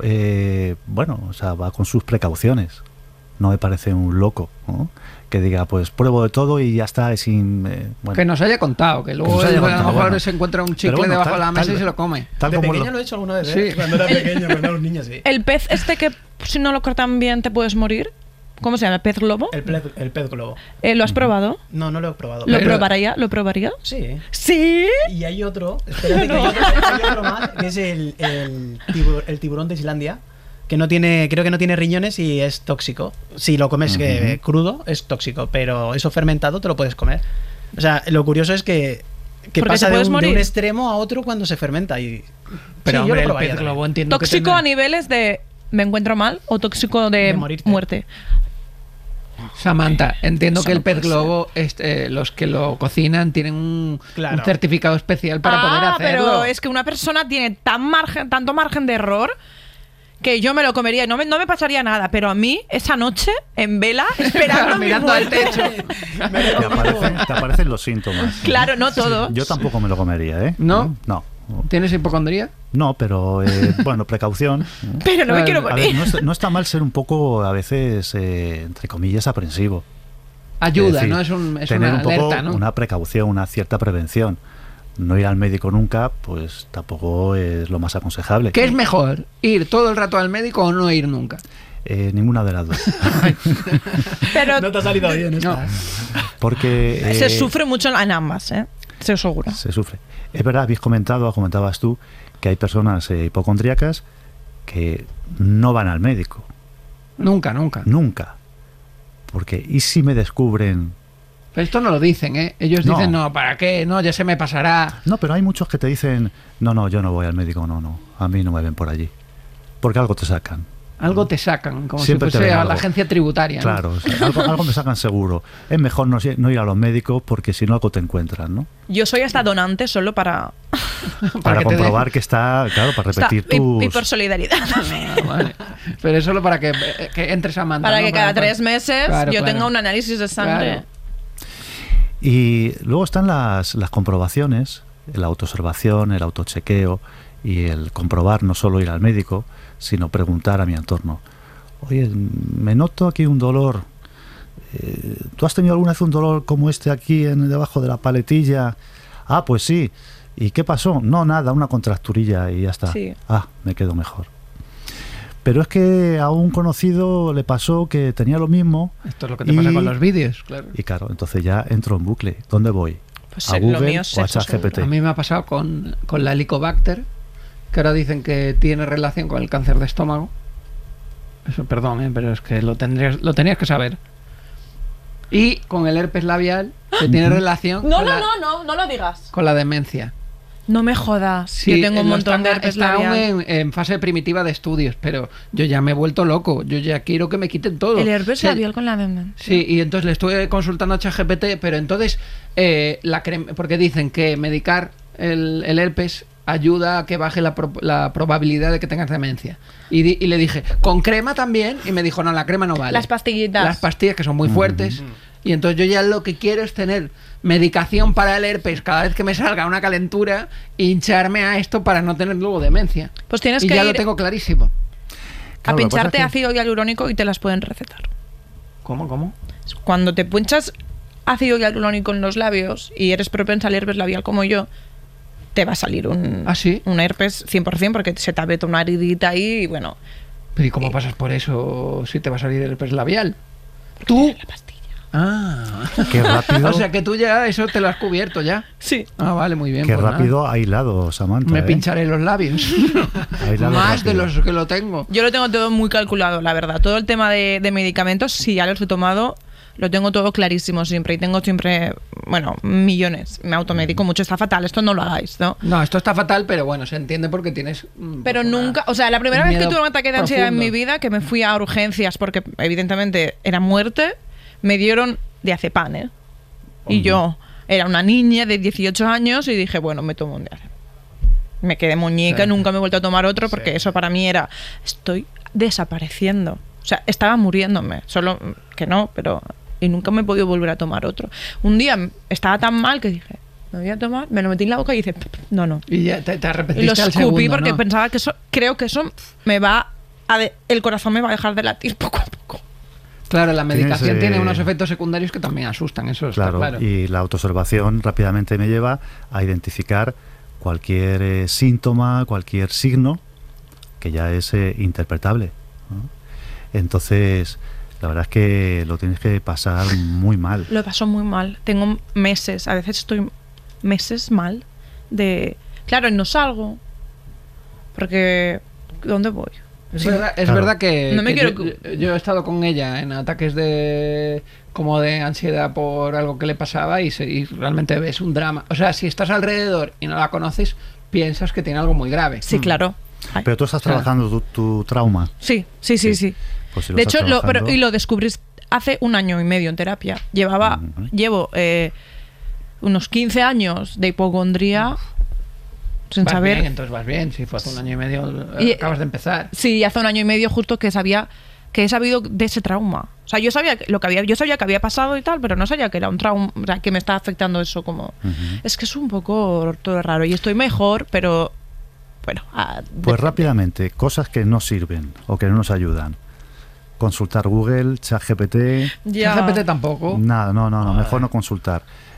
o sea, va con sus precauciones. No me parece un loco, ¿no? Que diga, pues pruebo de todo y ya está, sin... bueno. Que nos haya contado, que luego nos haya él, a contado, lo mejor bueno. se encuentra un Pero chicle bueno, debajo tal- de la mesa tal- y se lo come. Tal De como pequeño lo- lo he hecho alguna vez, Sí. ¿eh? Cuando era pequeño, cuando era un niño, sí. El pez este que si no lo cortan bien te puedes morir. ¿Cómo se llama? ¿Pez globo? El pez globo. ¿Lo has probado? No lo he probado. ¿Lo Pero- probaría? ¿Lo probaría? Sí. ¿Sí? Y hay otro, espérate, que hay otro más, que es el tiburón de Islandia, que no tiene, creo que no tiene riñones y es tóxico. Si lo comes crudo, es tóxico, pero eso fermentado te lo puedes comer. O sea, lo curioso es que Porque pasa te de puedes un morir. extremo a otro cuando se fermenta. Pero Sí, hombre, yo lo el probaría pez también. globo entiendo que ¿Tóxico tendrá- a niveles de me encuentro mal o tóxico de De morirte. muerte? Samantha, entiendo Eso que el no pez puede globo, los que lo cocinan tienen un Claro. certificado especial para poder hacerlo. pero es que una persona tiene tanto margen de error que yo me lo comería y no me pasaría nada. Pero a mí, esa noche, en vela, esperando mi Mirando al muerte. techo. te aparecen los síntomas. Claro, no todo. Yo tampoco me lo comería, ¿eh? ¿No? No. ¿Tienes hipocondría? No, pero bueno, precaución. Pero no me A quiero A morir. ver, no está mal ser un poco, a veces, entre comillas, aprensivo. Ayuda, Es decir, ¿no? Es tener una un poco alerta, ¿no? una precaución, una cierta prevención. No ir al médico nunca, pues tampoco es lo más aconsejable. ¿Qué es mejor? ¿Ir todo el rato al médico o no ir nunca? Ninguna de las dos. Pero No te ha salido bien esta. No. Porque se sufre mucho en ambas, ¿eh? Se seguro. se sufre. Es verdad, comentabas tú, que hay personas hipocondríacas que no van al médico. Nunca. Nunca. Porque, ¿y si me descubren? Pero esto no lo dicen, ¿eh? Ellos No. dicen, no, ¿para qué? No, ya se me pasará. No, pero hay muchos que te dicen, no, yo no voy al médico, no, a mí no me ven por allí. Porque algo te sacan. Algo te sacan, como Siempre si te ven fuese a algo. la agencia tributaria. ¿no? Claro, o sea, algo me sacan seguro. Es mejor no ir a los médicos porque si no algo te encuentran, ¿no? Yo soy hasta donante solo para... Para que te comprobar que está, claro, para repetir tus... Y por solidaridad. Ah, vale. Pero es solo para que entres a mandar. Para ¿no? que cada 3 meses Claro, yo claro. tenga un análisis de sangre. Claro. Y luego están las comprobaciones, la autoobservación, el autochequeo y el comprobar, no solo ir al médico, sino preguntar a mi entorno. Oye, me noto aquí un dolor. ¿Tú has tenido alguna vez un dolor como este aquí debajo de la paletilla? Ah, pues sí. ¿Y qué pasó? No, nada, una contracturilla y ya está. Sí. Ah, me quedo mejor. Pero es que a un conocido le pasó que tenía lo mismo. Esto es lo que te pasa Y- con los vídeos, claro. Y claro, entonces ya entro en bucle. ¿Dónde voy? Pues ¿A lo Google mío es o a eso, ChatGPT? A mí me ha pasado con la Helicobacter, que ahora dicen que tiene relación con el cáncer de estómago. Eso, perdón, pero es que lo tenías que saber. Y con el herpes labial, que tiene relación No con, lo digas. con la demencia. No me jodas. Sí, yo tengo un lo montón de están- herpes está aún labial. en fase primitiva de estudios, pero yo ya me he vuelto loco. Yo ya quiero que me quiten todo. El herpes O sea, labial con la demencia. Sí, y entonces le estuve consultando a ChatGPT, pero entonces porque dicen que medicar el herpes ayuda a que baje la probabilidad de que tengas demencia. Y le dije, ¿con crema también? Y me dijo, no, la crema no vale. Las pastillitas. Las pastillas que son muy fuertes. Y entonces yo ya lo que quiero es tener medicación para el herpes cada vez que me salga una calentura e hincharme a esto para no tener luego demencia. Pues tienes y que ya ir lo tengo clarísimo. a Claro, lo que pincharte pasa es que- ácido hialurónico y te las pueden recetar. ¿Cómo? Cuando te pinchas ácido hialurónico en los labios y eres propensa al herpes labial como yo, te va a salir un herpes 100% porque se te abrió una heridita ahí y bueno. Pero ¿y cómo pasas por eso si te va a salir el herpes labial? ¿Tú? La pastilla. Ah. Qué rápido. O sea que tú ya eso te lo has cubierto ya. Sí. Ah, vale, muy bien. Qué pues nada. rápido ha hilado, Samantha. Me ¿eh? pincharé los labios. Ha hilado Más de rápido. los que lo tengo. Yo lo tengo todo muy calculado, la verdad. Todo el tema de medicamentos, si ya los he tomado, lo tengo todo clarísimo siempre. Y tengo siempre, bueno, millones. Me automedico mucho. Está fatal, esto no lo hagáis, ¿no? No, esto está fatal, pero bueno, se entiende porque tienes... Pero pues, nunca, o sea, la primera un vez que miedo tuve un ataque de ansiedad en profundo. mi vida, que me fui a urgencias porque evidentemente era muerte, me dieron diazepam, ¿eh? Y yo era una niña de 18 años y dije, bueno, me tomo un diazepam. Me quedé muñeca, Sí. nunca me he vuelto a tomar otro porque eso para mí era, estoy desapareciendo. O sea, estaba muriéndome, solo que no, pero... Y nunca me he podido volver a tomar otro. Un día estaba tan mal que dije, me voy a tomar, me lo metí en la boca y dice, no. Y ya te Y arrepentiste lo al escupí segundo, porque ¿no? pensaba que eso, creo que eso me va el corazón me va a dejar de latir poco a poco. Claro, la medicación Tienes, tiene unos efectos secundarios que también asustan, eso está Claro, claro. y la autoobservación rápidamente me lleva a identificar cualquier síntoma, cualquier signo que ya es interpretable, ¿no? Entonces, la verdad es que lo tienes que pasar muy mal. Lo paso muy mal. Tengo meses, a veces estoy meses mal de... Claro, y no salgo. Porque... ¿Dónde voy? Es, Sí. verdad, es Claro. verdad que, No me que quiero yo he estado con ella en ataques de como de ansiedad por algo que le pasaba y realmente ves un drama. O sea, si estás alrededor y no la conoces, piensas que tiene algo muy grave. Sí, claro. Ay. Pero tú estás Claro. trabajando tu trauma. Sí. Sí. Pues si lo De estás hecho, trabajando- y lo descubrí hace 1 año y medio en terapia. Llevo unos 15 años de hipocondría sin Vas saber... bien, entonces vas bien. Si fue hace un año y medio, Y- acabas de empezar. Sí, hace 1 año y medio justo que he sabido de ese trauma. O sea, yo sabía que había pasado y tal, pero no sabía que era un trauma, o sea, que me estaba afectando eso como... Es que es un poco todo raro y estoy mejor, pero bueno... Pues rápidamente, cosas que no sirven o que no nos ayudan. Consultar Google, ChatGPT. Ya. ChatGPT tampoco. Nada, no, mejor no consultar.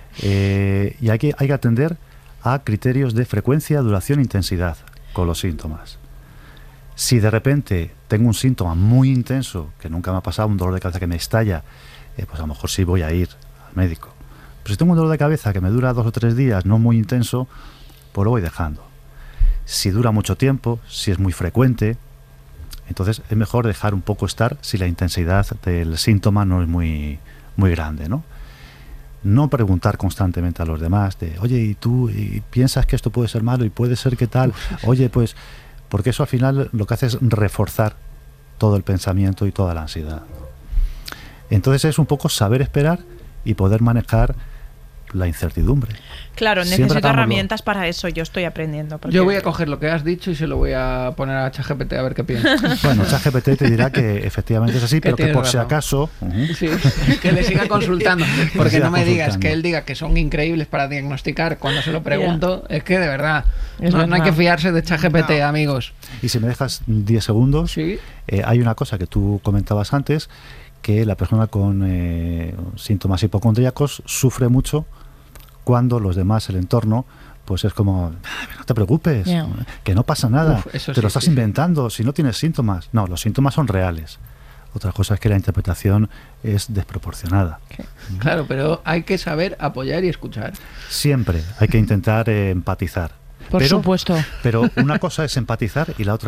Y hay que atender a criterios de frecuencia, duración e intensidad con los síntomas. Si de repente tengo un síntoma muy intenso, que nunca me ha pasado, un dolor de cabeza que me estalla, pues a lo mejor sí voy a ir al médico. Pero si tengo un dolor de cabeza que me dura 2 o 3 días, no muy intenso, pues lo voy dejando. Si dura mucho tiempo, si es muy frecuente, entonces es mejor dejar un poco estar si la intensidad del síntoma no es muy grande, ¿no? No preguntar constantemente a los demás de, oye, ¿y tú piensas que esto puede ser malo y puede ser que tal? Oye, pues, porque eso al final lo que hace es reforzar todo el pensamiento y toda la ansiedad. Entonces es un poco saber esperar y poder manejar la incertidumbre. Claro, Siempre necesito hagámoslo. herramientas para eso, yo estoy aprendiendo. porque- Yo voy a coger lo que has dicho y se lo voy a poner a ChatGPT a ver qué piensa. Bueno, ChatGPT te dirá que efectivamente es así, pero que tienes por si razón. acaso... Sí, que le siga consultando. Porque siga no me digas consultando. que él diga que son increíbles para diagnosticar cuando se lo pregunto. Es que de verdad, Es no hay verdad. que fiarse de ChatGPT, amigos. Y si me dejas 10 segundos, Sí. hay una cosa que tú comentabas antes, que la persona con síntomas hipocondríacos sufre mucho cuando los demás, el entorno, pues es como, no te preocupes, Ya. que no pasa nada, Uf, eso te lo sí, estás sí, sí. inventando, si no tienes síntomas. No, los síntomas son reales. Otra cosa es que la interpretación es desproporcionada. Claro, pero hay que saber apoyar y escuchar. Siempre hay que intentar empatizar. Por Pero- supuesto. Pero una cosa es empatizar y la otra es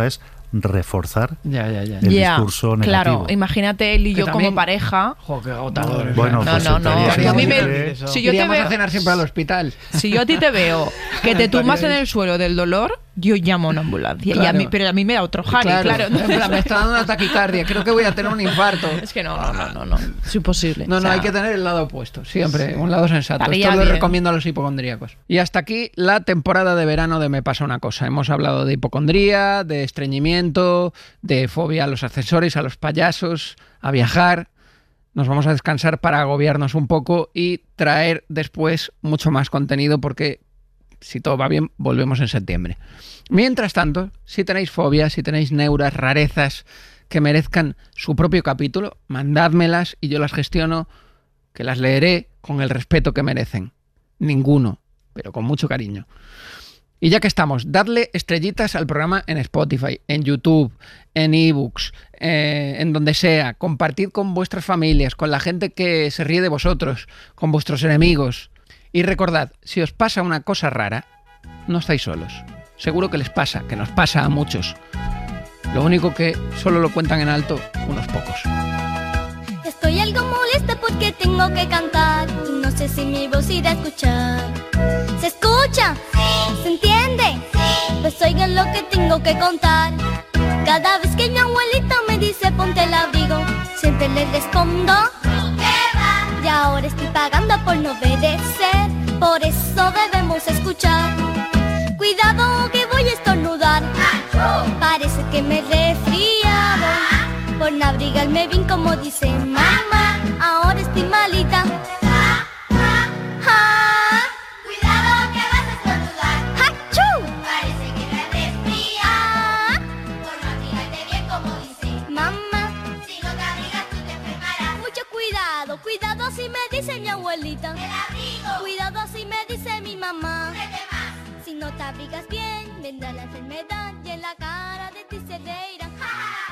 reforzar Ya. el discurso negativo. Claro, imagínate él y Que yo también- como pareja. Jo, qué agotador. Bueno, No, pues no, no. estaría A mí me- siempre- si yo te Iríamos veo- a cenar siempre al hospital. Si yo a ti te veo que te tumbas en el suelo del dolor, yo llamo a una ambulancia. Claro. Pero a mí me da otro jari, claro. En plan, me está dando una taquicardia. Creo que voy a tener un infarto. Es que no. Es imposible. No, O sea, hay que tener el lado opuesto, siempre, un lado sensato. Estaría Esto lo bien. recomiendo a los hipocondríacos. Y hasta aquí la temporada de verano de Me pasa una cosa. Hemos hablado de hipocondría, de estreñimiento, de fobia a los accesorios, a los payasos, a viajar. Nos vamos a descansar para agobiarnos un poco y traer después mucho más contenido porque, si todo va bien, volvemos en septiembre. Mientras tanto, si tenéis fobias, si tenéis neuras, rarezas que merezcan su propio capítulo, mandádmelas y yo las gestiono, que las leeré con el respeto que merecen. Ninguno, pero con mucho cariño. Y ya que estamos, dadle estrellitas al programa en Spotify, en YouTube, en ebooks, en donde sea. Compartid con vuestras familias, con la gente que se ríe de vosotros, con vuestros enemigos. Y recordad, si os pasa una cosa rara, no estáis solos. Seguro que les pasa, que nos pasa a muchos. Lo único que solo lo cuentan en alto unos pocos. Estoy algo molesta porque tengo que cantar y no sé si mi voz irá a escuchar. ¿Se escucha? Sí. ¿Se entiende? Sí. Pues oigan lo que tengo que contar. Cada vez que mi abuelita me dice ponte el abrigo, siempre le respondo ¿qué va? Y ahora estoy pagando por no obedecer, por eso debemos escuchar. Cuidado que voy a estornudar, parece que me he resfriado por no abrigarme bien como dice mamá. Ahora estoy malita. Cuidado que vas a estornudar. ¡Achú! Parece que me he resfriado por no abrigarte bien como dice mamá. Si no te abrigas tú te enfermarás. Mucho cuidado, cuidado si me dice mi abuelita. El abrigo. Cuidado si me dice mi mamá. Si no te abrigas bien, vendrá la enfermedad y en la cara de ti se reirán.